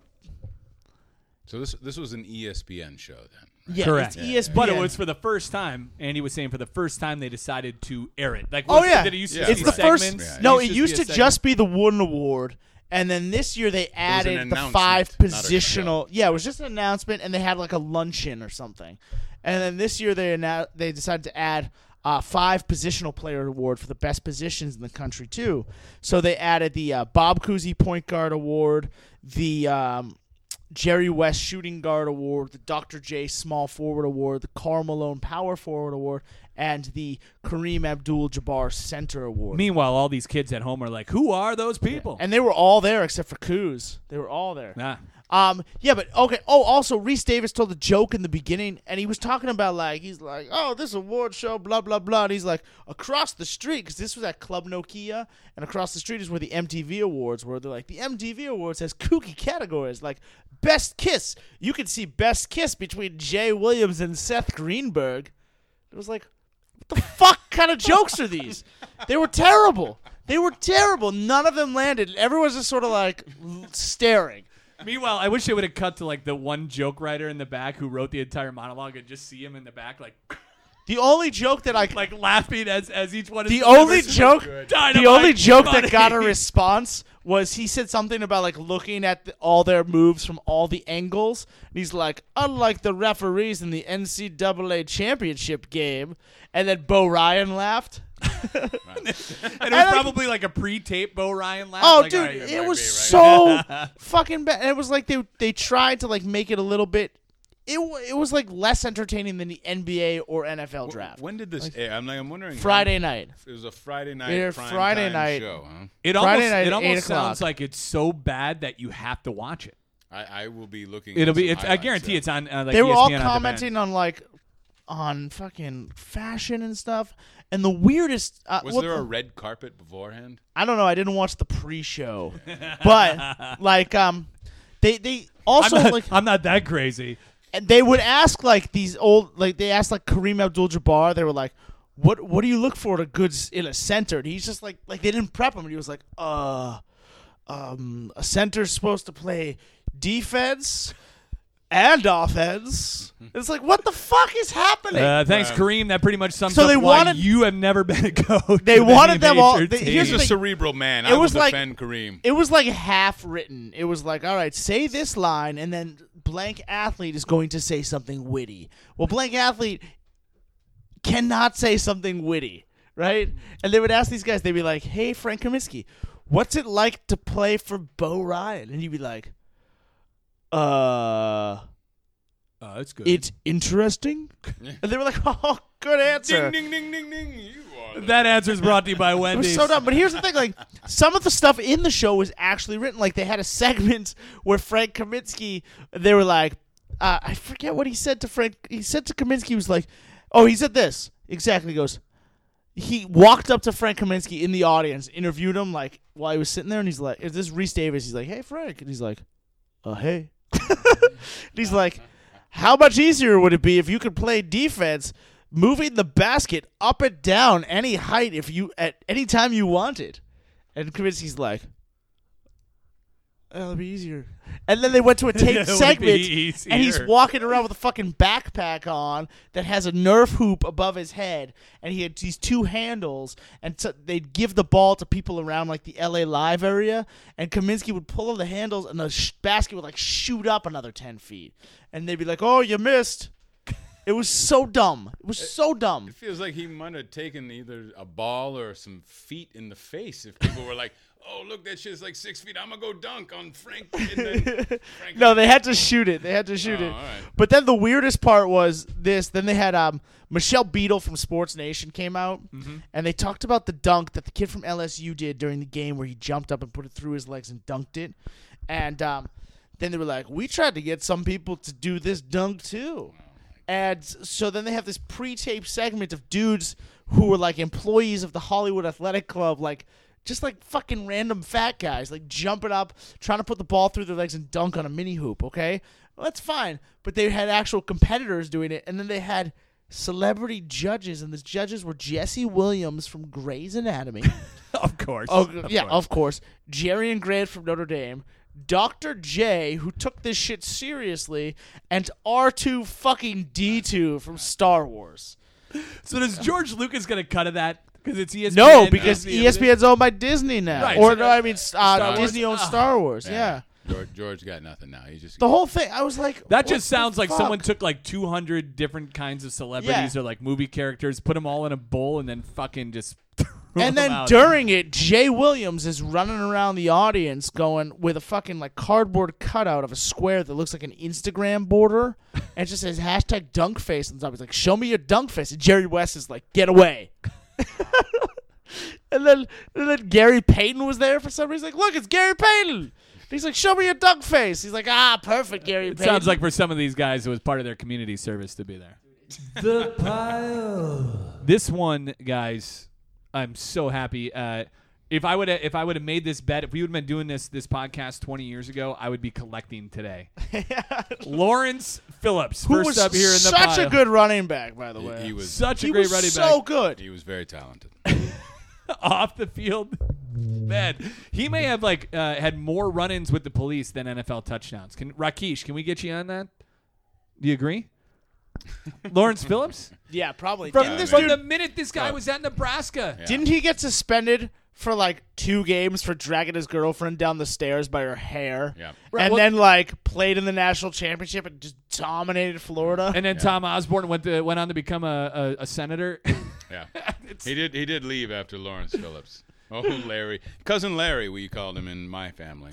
S3: So this this was an E S P N show then. Right?
S2: yeah,
S1: Correct.
S2: it's E S P N.
S1: But it was for the first time, Andy was saying for the first time they decided to air it. Like,
S2: Oh
S1: was-
S2: yeah,
S1: did it used to
S3: Yeah,
S2: it's
S1: be
S2: the
S1: segments?
S2: first.
S3: Yeah,
S2: No,
S3: it
S2: it
S1: used
S2: used
S1: to
S2: to
S1: be a
S2: just be the Wooden Award, and then this year they added the
S3: announcement,
S2: five
S3: not a
S2: positional. Yeah, it was just an announcement, and they had like a luncheon or something. And then this year they annou- they decided to add uh, five positional player award for the best positions in the country too. So they added the uh, Bob Cousy Point Guard Award, the um, Jerry West Shooting Guard Award, the Doctor J Small Forward Award, the Karl Malone Power Forward Award, and the Kareem Abdul-Jabbar Center Award.
S1: Meanwhile, all these kids at home are like, "Who are those people?"
S2: And they were all there except for Kuz. They were all there.
S1: Nah.
S2: Um, yeah, but okay. Oh, also, Reese Davis told a joke in the beginning, and he was talking about like he's like, "Oh, this award show, blah blah blah." And he's like, across the street, because this was at Club Nokia, and across the street is where the M T V Awards were. They're like, the M T V Awards has kooky categories like best kiss. You can see best kiss between Jay Williams and Seth Greenberg. It was like, what the fuck kind of jokes are these? They were terrible. They were terrible. None of them landed. Everyone's just sort of like staring.
S1: Meanwhile, I wish they would have cut to like the one joke writer in the back who wrote the entire monologue and just see him in the back like
S2: The only joke that I
S1: like laughing as as each one. Is
S2: the only joke
S1: Dynamite
S2: the only joke that
S1: money.
S2: got a response was he said something about like looking at the, all their moves from all the angles. And he's like, unlike the referees in the N C double A championship game. And then Bo Ryan laughed.
S1: and it was
S2: And, like-
S1: probably like a pre-tape Bo Ryan laugh.
S2: Oh,
S1: like,
S2: dude,
S1: all right,
S2: it
S1: right,
S2: was
S1: right, right.
S2: so fucking bad. And it was like they they tried to like make it a little bit. It wa- it was like less entertaining than the N B A or N F L draft.
S3: When did this air? I'm like, I'm wondering.
S2: Friday night.
S3: It was a Friday night.
S2: Yeah,
S3: prime
S2: Friday
S3: time
S2: night.
S3: show. Huh?
S1: It
S2: Friday
S1: almost
S2: night
S1: it
S2: at
S1: almost
S2: eight o'clock.
S1: sounds like it's so bad that you have to watch it.
S3: I, I will be looking.
S1: It'll
S3: at
S1: be.
S3: some
S1: It's, I
S3: highlights,
S1: guarantee
S3: yeah.
S1: it's on. Uh, like
S2: They were
S1: E S P
S2: all
S1: N on demand.
S2: commenting on like on fucking fashion and stuff. And the weirdest uh,
S3: Was
S2: what
S3: there
S2: the-
S3: a red carpet beforehand?
S2: I don't know. I didn't watch the pre-show, but like um, they they also
S1: I'm not,
S2: like
S1: I'm not that crazy.
S2: and they would ask like these old like they asked like Kareem Abdul-Jabbar. They were like, "What what do you look for in a good s- in a center?" And he's just like like they didn't prep him. And he was like, "Uh, um, a center's supposed to play defense and offense." It's like, what the fuck is happening?
S1: Uh, thanks,
S3: Wow.
S1: Kareem. That pretty much sums
S2: So
S1: up
S2: they
S1: why
S2: wanted-
S1: you have never been a coach.
S2: They
S1: of any
S2: wanted them all-
S1: major
S2: they-
S1: team.
S2: here's
S3: He's
S2: the
S3: a
S2: thing.
S3: cerebral man.
S2: It
S3: I will
S2: was like-
S3: defend Kareem.
S2: It was like half written. It was like, all right, say this line and then blank athlete is going to say something witty. Well, blank athlete cannot say something witty, right? And they would ask these guys, they'd be like, hey, Frank Kaminsky, what's it like to play for Bo Ryan? And he'd be like, uh,
S1: Oh, that's good.
S2: it's interesting. And they were like, oh, good answer.
S3: Ding, ding, ding, ding, ding. You are the
S1: that answer is brought to you by
S2: It was
S1: Wendy's.
S2: so dumb. But here's the thing: like, some of the stuff in the show was actually written. Like, they had a segment where Frank Kaminsky, they were like, uh, I forget what he said to Frank. He said to Kaminsky, he was like, oh, he said this exactly. He goes, he walked up to Frank Kaminsky in the audience, interviewed him like while he was sitting there, and he's like, "Is this Reese Davis?" He's like, "Hey, Frank," and he's like, "Uh, hey." And he's like, "How much easier would it be if you could play defense, moving the basket up and down any height if you at any time you wanted?" And Kaminsky's like, "That'll be easier." And then they went to a taped
S1: That would
S2: segment,
S1: be
S2: and he's
S1: easier.
S2: walking around with a fucking backpack on that has a Nerf hoop above his head, and he had these two handles, and so they'd give the ball to people around like the L A Live area, and Kaminsky would pull on the handles, and the sh- basket would like shoot up another ten feet, and they'd be like, "Oh, you missed." It was so dumb. It was so dumb.
S3: It feels like he might have taken either a ball or some feet in the face if people were like, oh, look, that shit's like six feet. I'm going to go dunk on Frank. And then Frank
S2: No, they had to shoot it. They had to shoot
S3: Oh,
S2: it.
S3: all right.
S2: But then the weirdest part was this. Then they had um, Michelle Beadle from Sports Nation came out, and they talked about the dunk that the kid from L S U did during the game where he jumped up and put it through his legs and dunked it. And um, then they were like, we tried to get some people to do this dunk too. And so then they have this pre-taped segment of dudes who were like employees of the Hollywood Athletic Club, like just like fucking random fat guys, like jumping up, trying to put the ball through their legs and dunk on a mini hoop, okay? Well, that's fine. But they had actual competitors doing it, and then they had celebrity judges, and the judges were Jesse Williams from Grey's Anatomy.
S1: Of course.
S2: Oh, yeah, of course. Jerry and Grant from Notre Dame. Doctor J, who took this shit seriously, and R two fucking D two from Star Wars.
S1: So does George Lucas going to cut of that? Because it's E S P N.
S2: No, because
S1: Disney,
S2: E S P N's owned by Disney now.
S1: Right,
S2: or,
S1: so
S2: no,
S1: that-
S2: I mean, uh,
S1: Star Wars?
S2: Disney owns
S1: Ah.
S2: Star Wars, yeah.
S3: George, George got nothing now. He just
S2: The whole thing, I was like,
S1: That
S2: what
S1: just
S2: the
S1: sounds like
S2: fuck?
S1: someone took like two hundred different kinds of celebrities
S2: Yeah.
S1: or like movie characters, put them all in a bowl, and then fucking just threw
S2: And
S1: them
S2: then
S1: out.
S2: during it, Jay Williams is running around the audience going with a fucking like cardboard cutout of a square that looks like an Instagram border, and it just says hashtag dunk face on top. He's like, "Show me your dunk face," and Jerry West is like, "Get away." and then and then Gary Payton was there for some reason. He's like, "Look, it's Gary Payton." He's like, "Show me your dunk face." He's like, "Ah, perfect, Gary
S1: It
S2: Payton."
S1: sounds like for some of these guys, it was part of their community service to be there.
S4: The pile.
S1: This one, guys, I'm so happy. Uh, if I would have, if I would have made this bet, if we would have been doing this this podcast twenty years ago, I would be collecting today. Lawrence Phillips,
S2: who
S1: first
S2: was
S1: up here in the
S2: such
S1: pile.
S2: a good running back, by the way.
S3: he, he was
S1: such a
S2: He
S1: great
S2: was
S1: running
S2: so
S1: back
S2: good.
S3: he was very talented.
S1: off the field. Man, he may have like uh, had more run-ins with the police than N F L touchdowns. Can Rakesh, can we get you on that? Do you agree? Lawrence Phillips?
S2: Yeah, probably.
S1: From,
S2: Didn't this
S1: from
S2: dude-
S1: the minute this guy
S3: Oh.
S1: was at Nebraska.
S3: Yeah.
S2: Didn't he get suspended for like two games for dragging his girlfriend down the stairs by her hair?
S3: Yeah.
S1: Right,
S2: And
S1: well-
S2: then like played in the national championship and just dominated Florida.
S1: And then Tom Osborne went to, went on to become a, a, a senator.
S3: Yeah. He did he did leave after Lawrence Phillips. Oh, Larry. Cousin Larry, we called him in my family.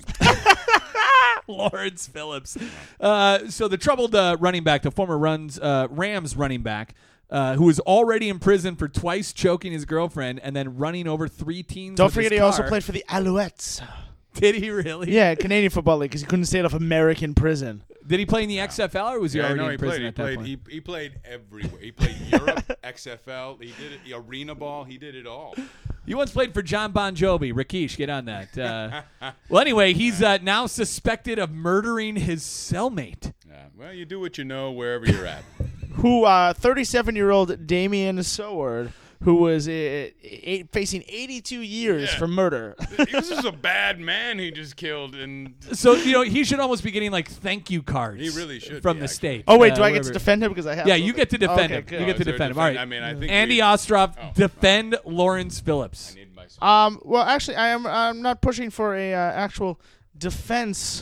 S1: Lawrence Phillips. Uh, so the troubled uh, running back, the former runs uh, Rams running back, uh, who was already in prison for twice choking his girlfriend and then running over three teens.
S2: Don't
S1: with
S2: forget
S1: his
S2: he also
S1: car.
S2: played for the Alouettes.
S1: Did he really?
S2: Yeah, Canadian Football League because he couldn't stay out of American prison.
S1: Did he play in the X F L or was he
S3: Yeah,
S1: already
S3: no,
S1: in
S3: he
S1: prison
S3: played. He
S1: at that
S3: played.
S1: point?
S3: He, he played everywhere. He played Europe, X F L. He did it. Arena ball. He did it all.
S1: You once played for John Bon Jovi. Rakesh, get on that. Uh, well, anyway, he's uh, now suspected of murdering his cellmate.
S3: Yeah. Well, you do what you know wherever you're at.
S2: Who, uh, thirty-seven-year-old Damien Soward, who was uh, eight, facing eighty-two years
S3: Yeah.
S2: for murder.
S3: He was just a bad man he just killed, and
S1: So, you know, he should almost be getting like thank you cards.
S3: He really should
S1: from
S3: be,
S1: the
S3: actually.
S1: state.
S2: Oh wait,
S1: Uh,
S2: do I get to
S1: wherever-
S2: defend him because I have?
S1: Yeah,
S2: something?
S1: you get to defend
S2: Okay,
S1: him.
S2: good.
S1: You get
S3: Oh,
S1: to
S3: is there a
S1: defend him. All right.
S3: defend- I mean, I think
S1: Andy
S3: we-
S1: Ostroff,
S3: Oh,
S1: defend Lawrence Phillips.
S3: I need my.
S2: Um. Well, actually, I am. I'm not pushing for a uh, actual defense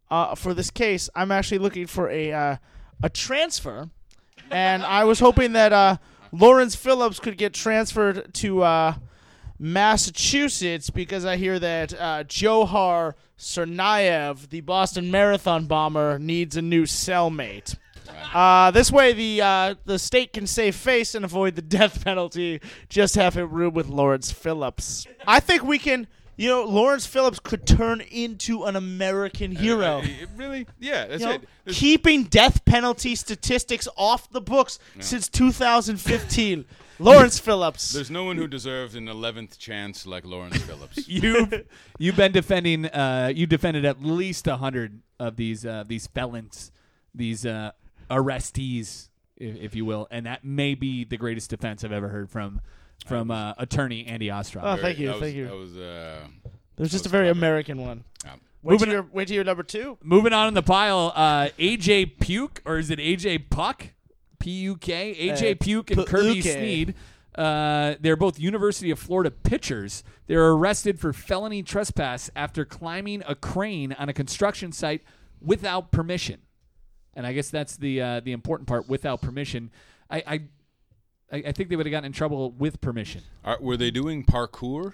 S2: uh, for this case, I'm actually looking for a uh, a transfer, and I was hoping that uh, Lawrence Phillips could get transferred to uh, Massachusetts because I hear that uh, Johar Tsarnaev, the Boston Marathon bomber, needs a new cellmate. Uh, this way, the uh, the state can save face and avoid the death penalty. Just have it room with Lawrence Phillips. I think we can. You know, Lawrence Phillips could turn into an American hero.
S3: Uh, uh, really? Yeah, that's
S2: You know,
S3: it. There's-
S2: keeping death penalty statistics off the books since two thousand fifteen. Lawrence Phillips.
S3: There's no one who deserves an eleventh chance like Lawrence Phillips.
S1: You've you've been defending. Uh, you defended at least a hundred of these uh, these felons, these uh, arrestees, if, if you will, and that may be the greatest defense I've ever heard from from uh, attorney Andy Ostroff.
S2: Oh, thank you,
S3: That was-
S2: thank you.
S3: That was, uh,
S2: There's just a
S3: was
S2: very
S3: clever.
S2: American one.
S3: yeah.
S2: Wait
S1: Moving
S2: till, your, wait till your number two.
S1: Moving on in the pile, uh, A J Puke, or is it A J Puck? P U K? A J
S2: Uh,
S1: Puke and
S2: Puke.
S1: Kirby Sneed. Uh, they're both University of Florida pitchers. They were arrested for felony trespass after climbing a crane on a construction site without permission. And I guess that's the uh, the important part, without permission. I I, I I think they would have gotten in trouble with permission.
S3: Are, were they doing parkour?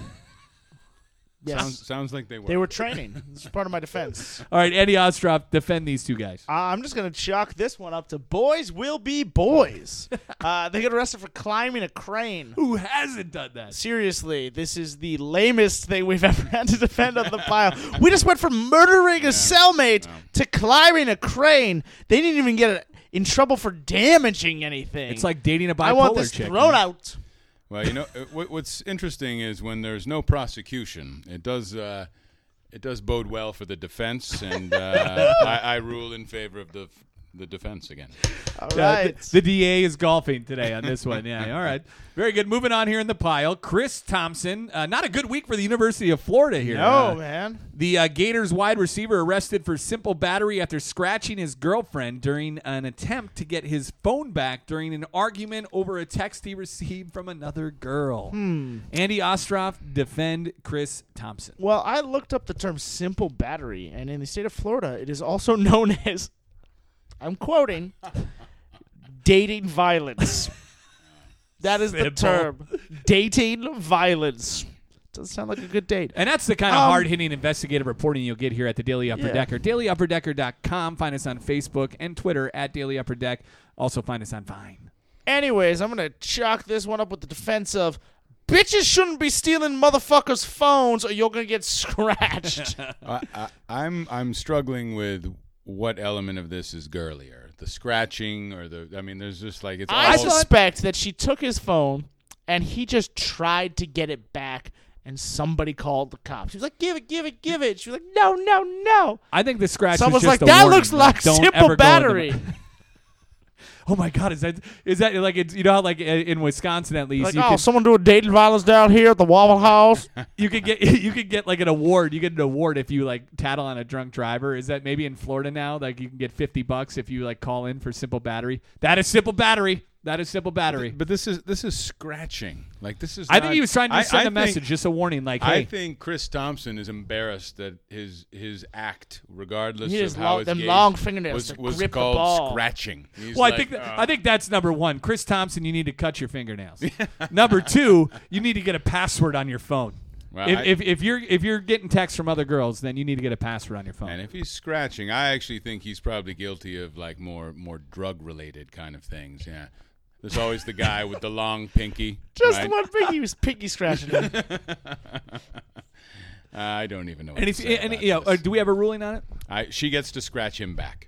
S2: Yes.
S3: Sounds, sounds like they were.
S2: They were training. This is part of my defense.
S1: All right, Andy Ostroff, defend these two guys.
S2: Uh, I'm just going to chalk this one up to boys will be boys. uh, they got arrested for climbing a crane.
S1: Who hasn't done that?
S2: Seriously, this is the lamest thing we've ever had to defend on the pile. We just went from murdering a cellmate to climbing a crane. They didn't even get in trouble for damaging anything.
S1: It's like dating a bipolar
S2: I want this
S1: chick.
S2: thrown
S1: man.
S2: out.
S3: Well, you know, uh, what, what's interesting is when there's no prosecution, it does uh, it does bode well for the defense, and uh, I, I rule in favor of the the defense again.
S2: All
S1: Yeah,
S2: right.
S1: the, the D A is golfing today on this one. Yeah, all right. Very good. Moving on here in the pile. Chris Thompson. Uh, not a good week for the University of Florida here.
S2: no,
S1: Uh,
S2: man.
S1: The uh, Gators wide receiver arrested for simple battery after scratching his girlfriend during an attempt to get his phone back during an argument over a text he received from another girl.
S2: Hmm.
S1: Andy Ostroff, defend Chris Thompson.
S2: Well, I looked up the term simple battery, and in the state of Florida, it is also known as, I'm quoting, dating violence. That is the
S1: Simple.
S2: term. Dating violence. Doesn't sound like a good date.
S1: And that's the kind of
S2: Um,
S1: hard-hitting investigative reporting you'll get here at the Daily Upper
S2: Yeah.
S1: Decker. daily upper decker dot com. Find us on Facebook and Twitter at Daily Upper Deck. Also find us on Vine.
S2: Anyways, I'm going to chalk this one up with the defense of bitches shouldn't be stealing motherfuckers' phones or you're going to get scratched.
S3: I, I, I'm I'm struggling with what element of this is girlier, the scratching or the. I mean, there's just like it's.
S2: I
S3: all,
S2: suspect that she took his phone and he just tried to get it back and somebody called the cops. She was like, give it, give it, give it. She was like, no, no, no.
S1: I think the scratch
S2: Someone's
S1: was just
S2: like,
S1: a
S2: that
S1: warning.
S2: looks like
S1: Don't
S2: simple
S1: ever go in the-
S2: battery.
S1: Oh my God, is that is that like it's you know how like uh, in Wisconsin at least
S2: Like,
S1: you
S2: oh,
S1: could
S2: someone doing dating violence down here at the Waffle House.
S1: you could get you could get like an award. You get an award if you like tattle on a drunk driver. Is that maybe in Florida now? Like you can get fifty bucks if you like call in for simple battery. That is simple battery. That is simple battery.
S3: But this is this is scratching. Like this is.
S1: I think
S3: not-
S1: he was trying to
S3: I-
S1: send
S3: I
S1: a
S3: think-
S1: message, just a warning, like, hey,
S3: I think Chris Thompson is embarrassed that his his act, regardless
S2: He
S3: of
S2: has
S3: how
S2: long-
S3: it's
S2: them
S3: gauged,
S2: long fingernails
S3: was,
S2: to
S3: was
S2: grip the
S3: called
S2: ball.
S3: scratching. He's
S1: well, I
S3: like,
S1: think that,
S3: uh,
S1: I think that's number one. Chris Thompson, you need to cut your fingernails. Number two, you need to get a password on your phone.
S3: Well,
S1: if,
S3: I-
S1: if if you're if you're getting texts from other girls, then you need to get a password on your phone.
S3: And if he's scratching, I actually think he's probably guilty of like more more drug related kind of things. Yeah, there's always the guy with the long pinky.
S2: Just
S3: right?
S2: one pinky was pinky scratching him.
S3: I don't even know. What
S1: and
S3: to
S1: if
S3: say
S1: and
S3: about
S1: you know,
S3: this.
S1: uh, do we have a ruling on it?
S3: I, she gets to scratch him back.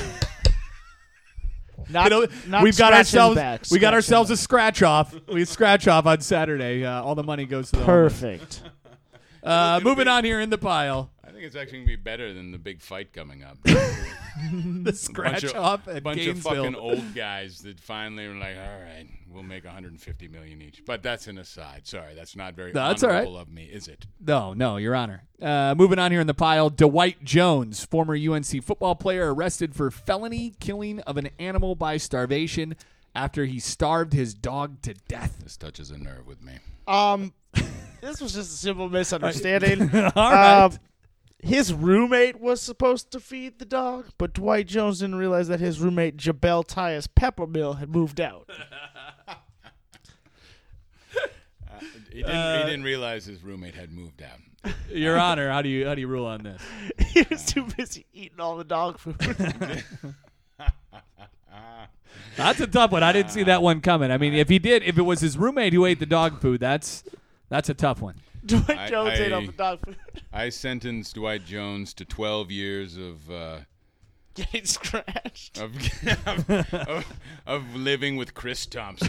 S2: Not,
S1: You know,
S2: not
S1: we've got
S2: scratch his
S1: ourselves
S2: back,
S1: we got
S2: scratch
S1: ourselves
S2: him
S1: a scratch off. We scratch off on Saturday. Uh, all the money goes to the
S2: back.
S1: homeless.
S2: Perfect.
S1: Uh, moving on here in the pile,
S3: I think it's actually gonna be better than the big fight coming up.
S1: the scratch
S3: bunch of,
S1: off at
S3: bunch of
S1: Gainesville.
S3: fucking old guys that finally were like, all right, we'll make one hundred fifty million each. But that's an aside. Sorry, that's not very
S1: No, that's all right.
S3: honorable of me, is it?
S1: No, no, Your Honor. Uh, moving on here in the pile, Dwight Jones, former U N C football player, arrested for felony killing of an animal by starvation after he starved his dog to death.
S3: This touches a nerve with me.
S2: Um, this was just a simple misunderstanding.
S1: All right.
S2: Um, his roommate was supposed to feed the dog, but Dwight Jones didn't realize that his roommate Jabel Tyus Peppermill had moved out.
S3: Uh, he, didn't, uh, he didn't realize his roommate had moved out.
S1: Your Honor, how do you how do you rule on this?
S2: He was too busy eating all the dog food.
S1: That's a tough one. I didn't see that one coming. I mean, if he did, if it was his roommate who ate the dog food, that's that's a tough one.
S2: Dwight
S3: I,
S2: Jones
S3: I,
S2: ate all the dog food.
S3: I sentenced Dwight Jones to twelve years of uh,
S2: getting scratched.
S3: Of, of, of, of living with Chris Thompson.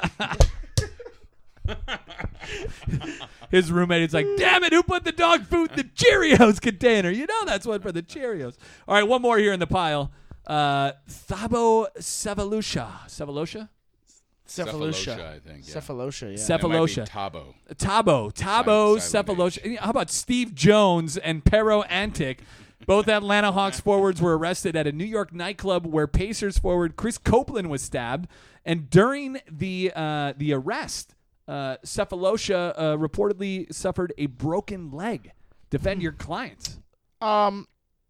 S1: His roommate is like, damn it, who put the dog food in the Cheerios container? You know that's one for the Cheerios. All right, one more here in the pile. Uh, Thabo Sefalusha. Sefalusha?
S2: Cephalosha.
S3: I think. Yeah.
S2: Cephalosha, yeah.
S1: Cephalosha.
S3: Tabo.
S1: Tabo. Tabo Cephalosha. How about Steve Jones and Pero Antic? Both Atlanta Hawks forwards were arrested at a New York nightclub where Pacers forward Chris Copeland was stabbed. And during the uh, the arrest, uh, Cephalosha uh, reportedly suffered a broken leg. Defend your clients.
S2: Um,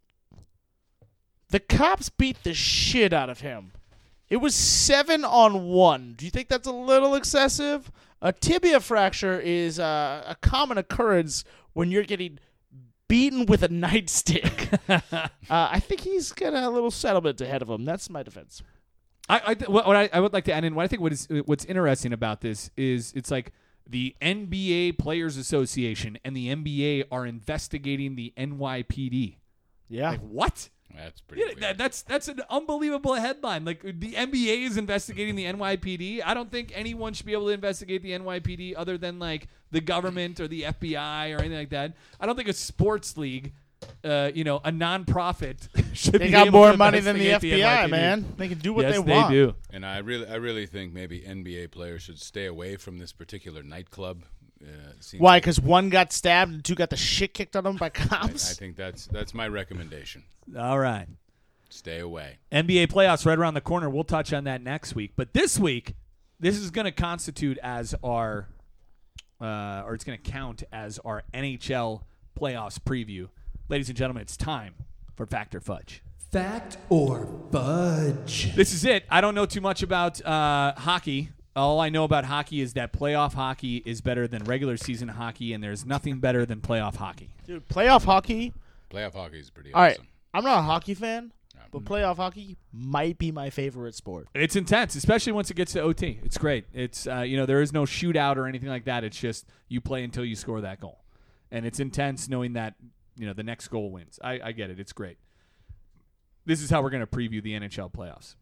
S2: the cops beat the shit out of him. It was seven on one. Do you think that's a little excessive? A tibia fracture is uh, a common occurrence when you're getting beaten with a nightstick. uh, I think he's got a little settlement ahead of him. That's my defense.
S1: I I, th- what I I would like to add in. What I think what is what's interesting about this is it's like the N B A Players Association and the N B A are investigating the N Y P D.
S2: Yeah.
S1: Like what?
S3: That's pretty
S1: Yeah,
S3: weird.
S1: that, that's that's an unbelievable headline. Like the N B A is investigating the N Y P D. I don't think anyone should be able to investigate the N Y P D other than like the government or the F B I or anything like that. I don't think a sports league, uh, you know, a nonprofit should
S2: They
S1: be
S2: got
S1: able
S2: more
S1: to
S2: money than the
S1: investigate
S2: F B I,
S1: N Y P D.
S2: man. They can do what
S1: yes,
S2: they want.
S1: they do.
S3: And I really, I really think maybe N B A players should stay away from this particular nightclub. Uh, seems
S2: Why?
S3: like-
S2: Because one got stabbed and two got the shit kicked out of them by
S3: I,
S2: cops?
S3: I think that's that's my recommendation.
S1: All right.
S3: Stay away.
S1: N B A playoffs right around the corner. We'll touch on that next week. But this week, this is going to constitute as our, uh, or it's going to count as our N H L playoffs preview. Ladies and gentlemen, it's time for Fact or Fudge.
S4: Fact or fudge?
S1: This is it. I don't know too much about uh, hockey. All I know about hockey is that playoff hockey is better than regular season hockey, and there's nothing better than playoff hockey.
S2: Dude, playoff hockey.
S3: Playoff hockey is pretty
S2: All right.
S3: awesome.
S2: I'm not a hockey fan, but playoff hockey might be my favorite sport.
S1: It's intense, especially once it gets to O T. It's great. It's uh, you know there is no shootout or anything like that. It's just you play until you score that goal, and it's intense knowing that you know the next goal wins. I, I get it. It's great. This is how we're going to preview the N H L playoffs.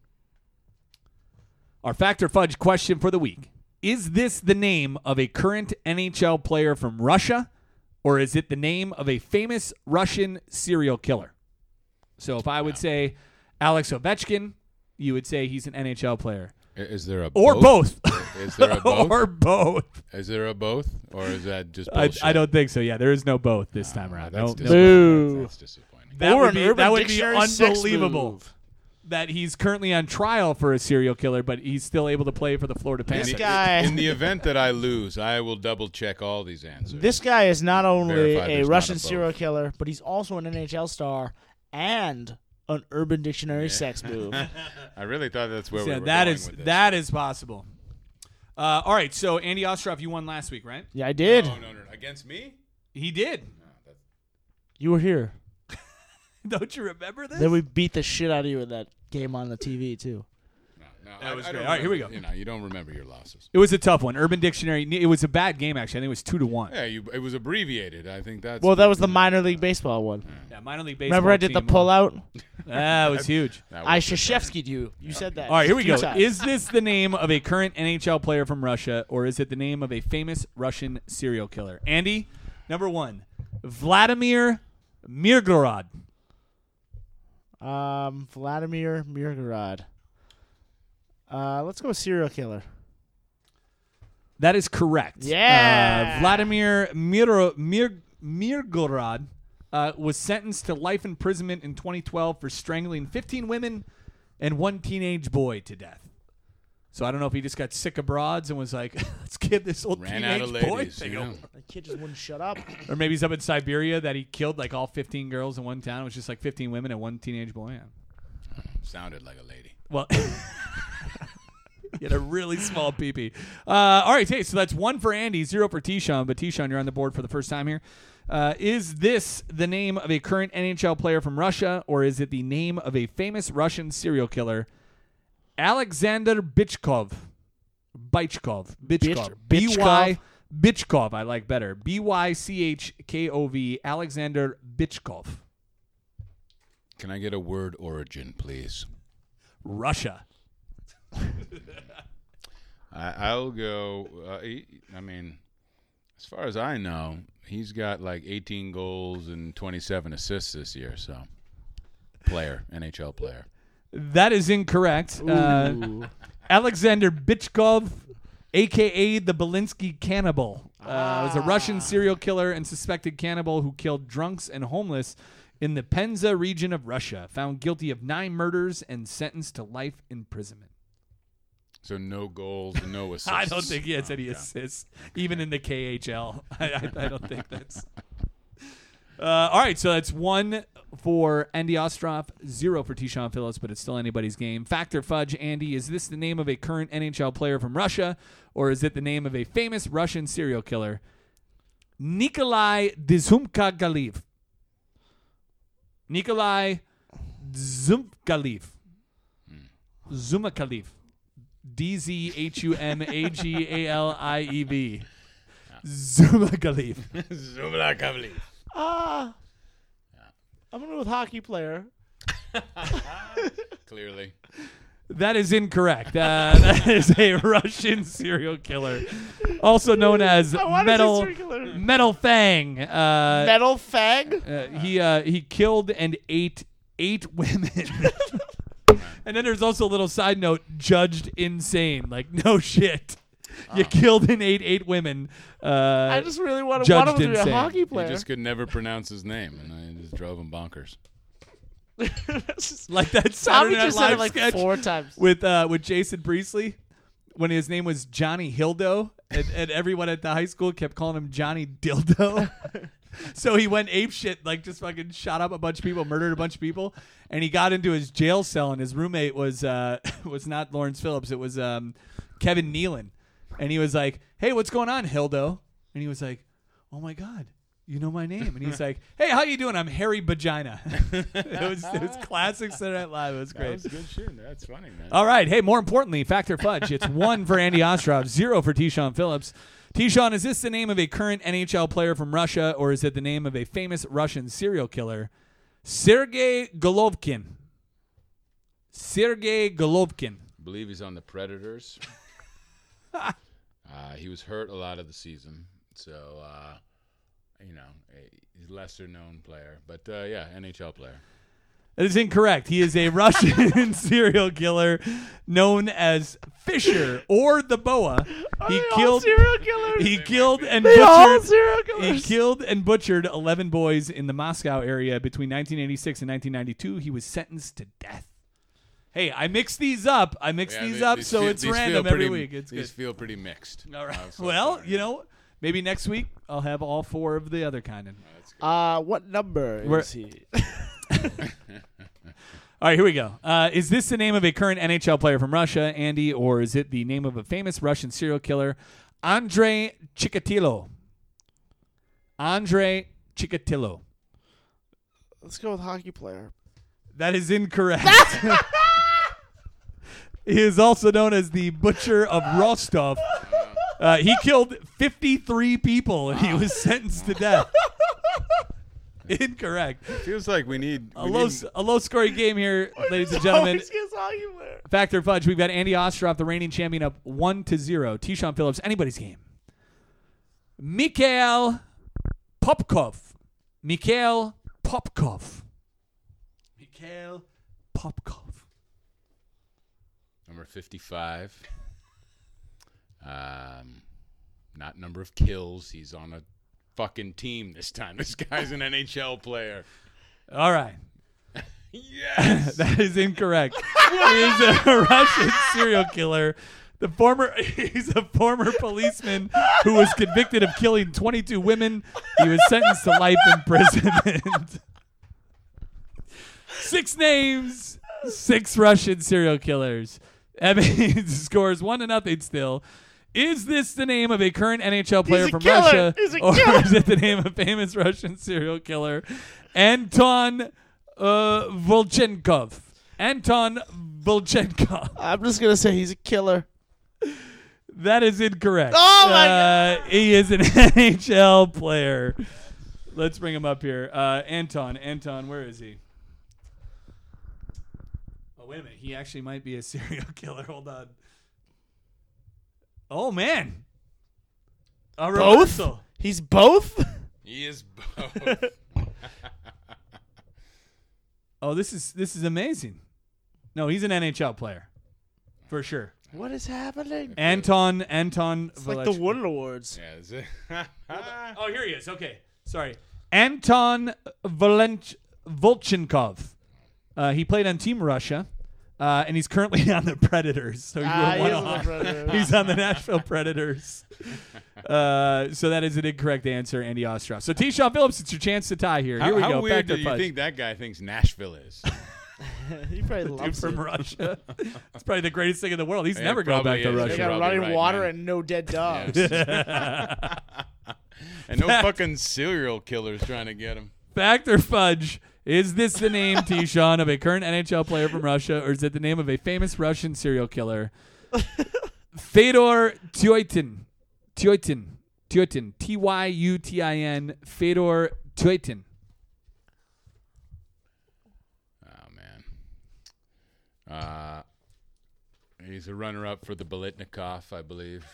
S1: Our Fact or Fudge question for the week: is this the name of a current N H L player from Russia, or is it the name of a famous Russian serial killer? So if I would say Alex Ovechkin, you would say he's an N H L player.
S3: I- Is there a
S1: Or both.
S3: Is there a both?
S1: or both.
S3: Is there a both, or is that just
S1: I,
S3: bullshit?
S1: I don't think so. Yeah, there is no both this time
S3: Ah,
S1: around.
S3: That's
S1: No,
S3: disappointing.
S2: Boo.
S3: That's disappointing.
S1: that
S2: Or
S1: would
S2: an
S1: be,
S2: Urban
S1: that would be
S2: Dictionary sex
S1: unbelievable.
S2: move.
S1: That he's currently on trial for a serial killer, but he's still able to play for the Florida
S2: This
S1: Panthers.
S2: guy-
S3: In the event that I lose, I will double check all these answers.
S2: This guy is not only
S3: Verify
S2: a
S3: there's
S2: Russian
S3: not a both.
S2: serial killer, but he's also an N H L star and an Urban Dictionary sex move.
S3: I really thought that's where
S1: Yeah,
S3: we were
S1: that
S3: going
S1: is
S3: with this.
S1: that is possible. Uh, all right, so Andy Ostroff, you won last week, right?
S2: Yeah, I did.
S3: No, no, no. Against me?
S1: He did.
S2: You were here.
S1: Don't you remember this?
S2: Then we beat the shit out of you in that game on the T V, too.
S3: No, no.
S1: That
S3: I,
S1: was
S3: I
S1: great.
S3: don't
S1: All right, here we
S3: remember-
S1: go.
S3: You know, you don't remember your losses.
S1: It was a tough one. Urban Dictionary. It was a bad game, actually. I think it was two to one.
S3: Yeah, you, it was abbreviated. I think that's.
S2: Well, that was the minor league baseball one.
S1: Yeah, minor league baseball.
S2: Remember I did the
S1: team.
S2: pull out?
S1: That was huge.
S3: that
S2: I
S3: was the time.
S2: Shashevski'd you. You said that.
S1: All right, here we
S2: a few
S1: go.
S2: times.
S1: Is this the name of a current N H L player from Russia, or is it the name of a famous Russian serial killer? Andy, number one, Vladimir Mirgorod.
S2: Um, Vladimir Mirgorod. Uh, let's go with serial killer.
S1: That is correct.
S2: Yeah.
S1: Uh, Vladimir Mir- Mir- Mirgorod uh, was sentenced to life imprisonment in twenty twelve for strangling fifteen women and one teenage boy to death. So I don't know if he just got sick of broads and was like, let's get this old
S3: Ran out
S1: teenage
S3: of
S1: boy
S3: ladies.
S1: thing
S3: You know?
S1: over.
S2: The kid just wouldn't shut up.
S1: Or maybe he's up in Siberia that he killed like all fifteen girls in one town. It was just like fifteen women and one teenage boy. Yeah.
S3: Sounded like a lady.
S1: Well, he had a really small pee-pee. Uh, all right, hey, so that's one for Andy, zero for T-Shawn. But T-Shawn, you're on the board for the first time here. Uh, is this the name of a current N H L player from Russia, or is it the name of a famous Russian serial killer, Alexander Bychkov? Bychkov. Bychkov.
S2: Bitch-
S1: B Y Bychkov, I like better. B Y C H K O V, Alexander Bychkov.
S3: Can I get a word origin, please?
S1: Russia.
S3: I, I'll go. Uh, he, I mean, as far as I know, he's got like eighteen goals and twenty-seven assists this year. So, player, N H L player.
S1: That is incorrect. Uh,
S2: Ooh.
S1: Alexander Bychkov, a k a the Belinsky Cannibal, uh, was a Russian serial killer and suspected cannibal who killed drunks and homeless in the Penza region of Russia. Found guilty of nine murders and sentenced to life imprisonment.
S3: So no goals and no assists.
S1: I don't think he has
S3: Oh,
S1: any
S3: yeah.
S1: assists, even in the K H L. I, I, I don't think that's. Uh, all right, so that's one for Andy Ostroff, zero for T-Shawn Phillips, but it's still anybody's game. Factor Fudge, Andy, is this the name of a current N H L player from Russia, or is it the name of a famous Russian serial killer? Nikolai Dzumkagaliv. Nikolai Dzumkaliv. Zumagaliv. D Z H U M A G A L I E V. Zumagaliv.
S2: Ah. I'm going to go with hockey player.
S3: Clearly.
S1: That is incorrect. Uh, that is a Russian serial killer, also known as
S2: I wanted to
S1: Metal
S2: say serial killer.
S1: Metal Fang. Uh,
S2: Metal fag?
S1: uh, he uh, he killed and ate eight women. And then there's also a little side note: judged insane. Like no shit, you killed and ate eight women. Uh,
S2: I just really want to
S1: judged
S2: want him to be a
S1: insane.
S2: hockey
S3: He
S2: player.
S3: just could never pronounce his name, and I just drove him bonkers.
S1: like that
S2: Tommy
S1: Saturday Night
S2: just said it
S1: Live
S2: like
S1: sketch
S2: four times.
S1: with uh, with Jason Priestley when his name was Johnny Hildo, and, and everyone at the high school kept calling him Johnny Dildo. So he went apeshit, like just fucking shot up a bunch of people, murdered a bunch of people, and he got into his jail cell. And his roommate was uh, was not Lawrence Phillips; it was um, Kevin Nealon. And he was like, "Hey, what's going on, Hildo?" And he was like, "Oh my God, you know my name?" And he's like, "Hey, how you doing? I'm Harry Vagina." it was it was classic Saturday Night Live. It was great.
S3: good shit. That's funny, man.
S1: All right. Hey, more importantly, Factor Fudge. It's one for Andy Ostroff, zero for T-Shawn Phillips. T-Shawn, is this the name of a current N H L player from Russia, or is it the name of a famous Russian serial killer? Sergei Golovkin. Sergei Golovkin.
S3: I believe he's on the Predators. uh, he was hurt a lot of the season, so uh, you know he's a lesser known player, but uh, yeah, N H L player.
S1: That is incorrect. He is a Russian serial killer known as Fisher or the Boa.
S2: Are
S1: He
S2: they all
S1: killed.
S2: serial killers?
S1: He killed and
S2: They all
S1: butchered.
S2: serial
S1: He
S2: killers.
S1: killed and butchered eleven boys in the Moscow area between nineteen eighty-six and nineteen ninety-two. He was sentenced to death. Hey, I mixed these up. I mixed
S3: Yeah,
S1: these
S3: they-
S1: up,
S3: these
S1: so
S3: feel-
S1: it's
S3: these feel
S1: random
S3: pretty-
S1: every week. It's good.
S3: These feel pretty mixed.
S1: All right.
S3: uh, so
S1: well,
S3: far.
S1: you know, maybe next week I'll have all four of the other kind. Of.
S3: That's good.
S2: Uh, what number
S1: We're-
S2: is he?
S1: All right, here we go. Uh, is this the name of a current N H L player from Russia, Andy, or is it the name of a famous Russian serial killer, Andrei Chikatilo? Andrei Chikatilo.
S2: Let's go with hockey player.
S1: That is incorrect. He is also known as the Butcher of Rostov. Uh, he killed fifty-three people and he was sentenced to death. Incorrect.
S3: Feels like we need
S1: A
S3: we
S1: low,
S3: need-
S1: a low scoring game here, ladies and gentlemen.
S2: Always gets hockey player.
S1: Factor Fudge. We've got Andy Ostroff, the reigning champion, up one to zero. T-Shawn Phillips, anybody's game. Mikhail Popkov. Mikhail Popkov. Mikhail Popkov.
S3: number fifty-five. Um, not number of kills. He's on a fucking team this time. This guy's an N H L player.
S1: All right.
S3: Yes.
S1: That is incorrect. He is a Russian serial killer The former he's a former policeman who was convicted of killing twenty-two women. He was sentenced to life imprisonment. Six names, six Russian serial killers. Evan scores one to nothing still. Is this the name of a current N H L player
S2: He's a
S1: from
S2: killer.
S1: Russia?
S2: He's a
S1: or
S2: killer.
S1: is it the name of a famous Russian serial killer? Anton uh, Volchenkov. Anton Volchenkov.
S2: I'm just gonna say he's a killer.
S1: That is incorrect.
S2: Oh, my
S1: uh, He is an N H L player. Let's bring him up here. Uh, Anton. Anton, where is he? Oh, wait a minute. He actually might be a serial killer. Hold on. Oh, man. A
S2: Both?
S1: reversal.
S2: He's both.
S3: He is both.
S1: Oh, this is this is amazing. No, he's an N H L player. For sure.
S2: What is happening?
S1: Anton, Anton
S2: It's like the
S1: Volech-
S2: Wood Awards.
S3: Yeah, is it?
S1: Oh, here he is. Okay. Sorry. Anton Volench- Volchenkov. Uh, he played on Team Russia, uh, and he's currently on the Predators. So you
S2: Ah,
S1: were
S2: he
S1: one
S2: is on the
S1: off.
S2: Predators.
S1: He's on the Nashville Predators. Uh, so that is an incorrect answer, Andy Ostroff. So T-Shawn Phillips, it's your chance to tie here. Here
S3: How,
S1: we
S3: how
S1: go.
S3: weird
S1: Factor
S3: do you
S1: fudge.
S3: think that guy thinks Nashville is?
S2: He probably
S1: Dude
S2: loves
S1: from
S2: it.
S1: Russia. It's probably the greatest thing in the world. He's
S3: Yeah,
S1: never going back
S3: probably
S1: to
S3: is.
S2: They
S1: Russia.
S2: got
S3: Probably
S2: running
S3: right,
S2: water
S3: man.
S2: and no dead dogs.
S3: And no fucking serial killers trying to get him.
S1: Fact or fudge? Is this the name, T-Shawn, of a current N H L player from Russia, or is it the name of a famous Russian serial killer? Fedor Tyotin. Tyotin. Tyotin. T Y U T I N. Fedor Tyotin.
S3: Oh, man. Uh, he's a runner-up for the Bolitnikov, I believe.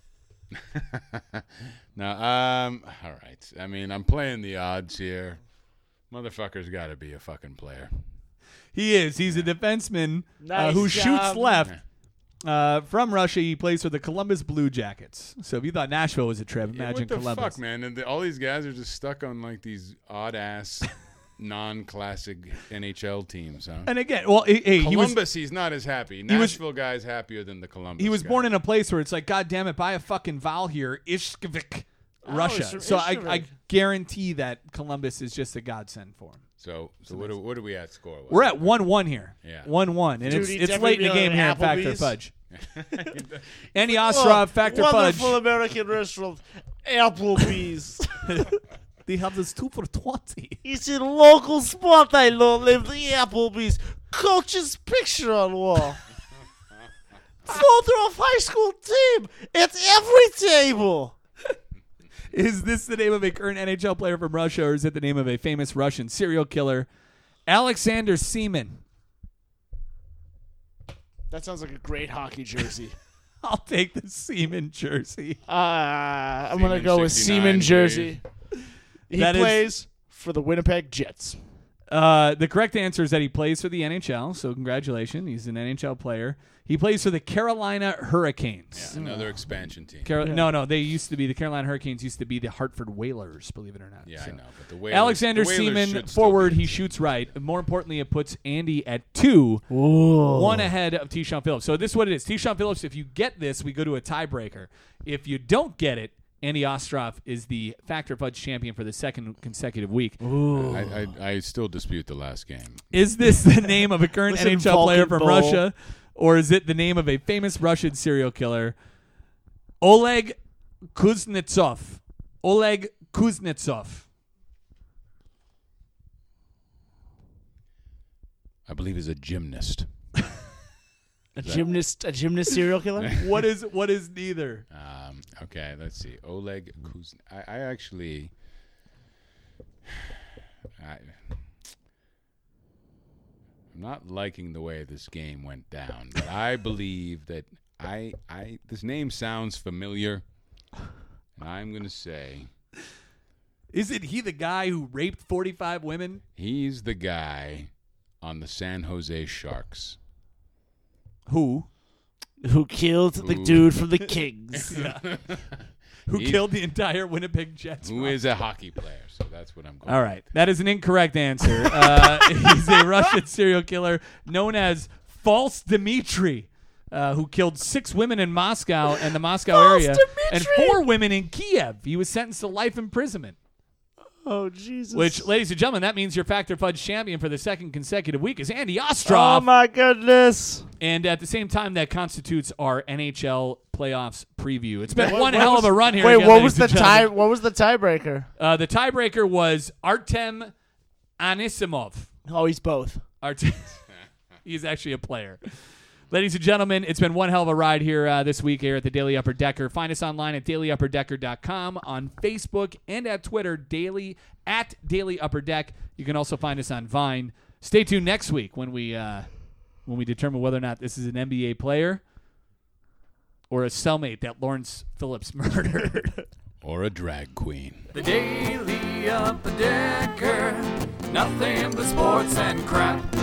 S3: Now, um, all right. I mean, I'm playing the odds here. Motherfucker's got to be a fucking player.
S1: He is. He's a defenseman uh,
S2: Nice
S1: who
S2: job.
S1: shoots left. Uh, from Russia, he plays for the Columbus Blue Jackets. So if you thought Nashville was a trip,
S3: Yeah,
S1: imagine
S3: what the
S1: Columbus.
S3: fuck, man? And the, all these guys are just stuck on like these odd-ass, non-classic N H L teams, huh?
S1: And again, well, he, hey, he was
S3: Columbus, he's not as happy.
S1: was-
S3: Nashville guy's happier than the Columbus
S1: he was
S3: guy.
S1: born in a place where it's like, God damn it, buy a fucking vowel here, Ishkvik,
S2: Oh,
S1: Russia.
S2: it's from
S1: So I,
S2: Ishkvik.
S1: I guarantee that Columbus is just a godsend for him.
S3: So, so what, are, what are we at score?
S1: We're at one one here.
S3: Yeah.
S1: one one. And
S2: Dude,
S1: it's,
S2: he'd
S1: it's
S2: definitely
S1: late in the
S2: be
S1: game
S2: on
S1: here at Factor
S2: Applebee's.
S1: Fudge. Andy Ostrov, Factor Fudge.
S2: Wonderful American restaurant, Applebee's.
S1: They have this two for twenty.
S2: It's a local spot I know named the Applebee's. Coach's picture on wall. Photo of high school team at every table.
S1: Is this the name of a current N H L player from Russia, or is it the name of a famous Russian serial killer? Alexander Seaman.
S2: That sounds like a great hockey jersey.
S1: I'll take the Seaman jersey.
S2: Uh, I'm
S3: Seaman
S2: going to go with
S3: sixty-nine,
S2: Seaman
S3: baby.
S2: jersey. He
S1: That is-
S2: plays for the Winnipeg Jets.
S1: Uh, the correct answer is that he plays for the N H L, so congratulations. He's an N H L player. He plays for the Carolina Hurricanes.
S3: Yeah, another expansion team.
S1: Carol- No, no, they used to be, the Carolina Hurricanes used to be the Hartford Whalers, believe it or not.
S3: Yeah,
S1: So.
S3: I know. But the Whalers,
S1: Alexander
S3: the Whalers
S1: Seaman,
S3: should still
S1: forward,
S3: be a
S1: he
S3: team.
S1: shoots right. More importantly, it puts Andy at two,
S2: Ooh.
S1: one ahead of T-Shawn Phillips. So this is what it is. T-Shawn Phillips, if you get this, we go to a tiebreaker. If you don't get it, Andy Ostroff is the Factor Fudge champion for the second consecutive week.
S3: I, I, I still dispute the last game.
S1: Is this the name of a current
S2: Listen,
S1: N H L player
S2: Vulcan
S1: from
S2: Bowl.
S1: Russia, or is it the name of a famous Russian serial killer? Oleg Kuznetsov. Oleg Kuznetsov.
S3: I believe he's a gymnast.
S2: A gymnast, a gymnast serial killer?
S1: What is what is neither?
S3: Um, okay, let's see. Oleg Kuzn. I, I actually. I, I'm not liking the way this game went down, but I believe that I I this name sounds familiar, and I'm gonna say
S1: Isn't he the guy who raped forty-five women?
S3: he's the guy on the San Jose Sharks.
S1: Who?
S2: Who killed the
S3: Ooh.
S2: dude from the Kings?
S1: Who
S3: He-
S1: killed the entire Winnipeg Jets?
S3: Who is a hockey player? So that's what I'm going.
S1: All right. That is an incorrect answer. Uh, he's a Russian serial killer known as False Dmitri. uh, who killed six women in Moscow and the Moscow
S2: False
S1: area,
S2: Dimitri!
S1: and four women in Kiev. He was sentenced to life imprisonment.
S2: Oh, Jesus.
S1: Which, ladies and gentlemen, that means your Factor Fudge champion for the second consecutive week is Andy Ostroff.
S2: Oh, my goodness.
S1: And at the same time, that constitutes our N H L playoffs preview. It's been
S2: What-
S1: one
S2: what
S1: hell
S2: was-
S1: of a run here.
S2: Wait,
S1: again,
S2: what
S1: ladies
S2: was the
S1: and gentlemen.
S2: tie? What was the tiebreaker?
S1: Uh, the tiebreaker was Artem Anisimov.
S2: Oh, he's both.
S1: Artem. He's actually a player. Ladies and gentlemen, it's been one hell of a ride here uh, this week here at the Daily Upper Decker. Find us online at daily upper decker dot com, on Facebook and at Twitter, daily at Daily Upper Deck. You can also find us on Vine. Stay tuned next week when we uh, when we determine whether or not this is an N B A player or a cellmate that Lawrence Phillips murdered.
S3: Or a drag queen.
S1: The Daily Upper Decker, nothing but sports and crap.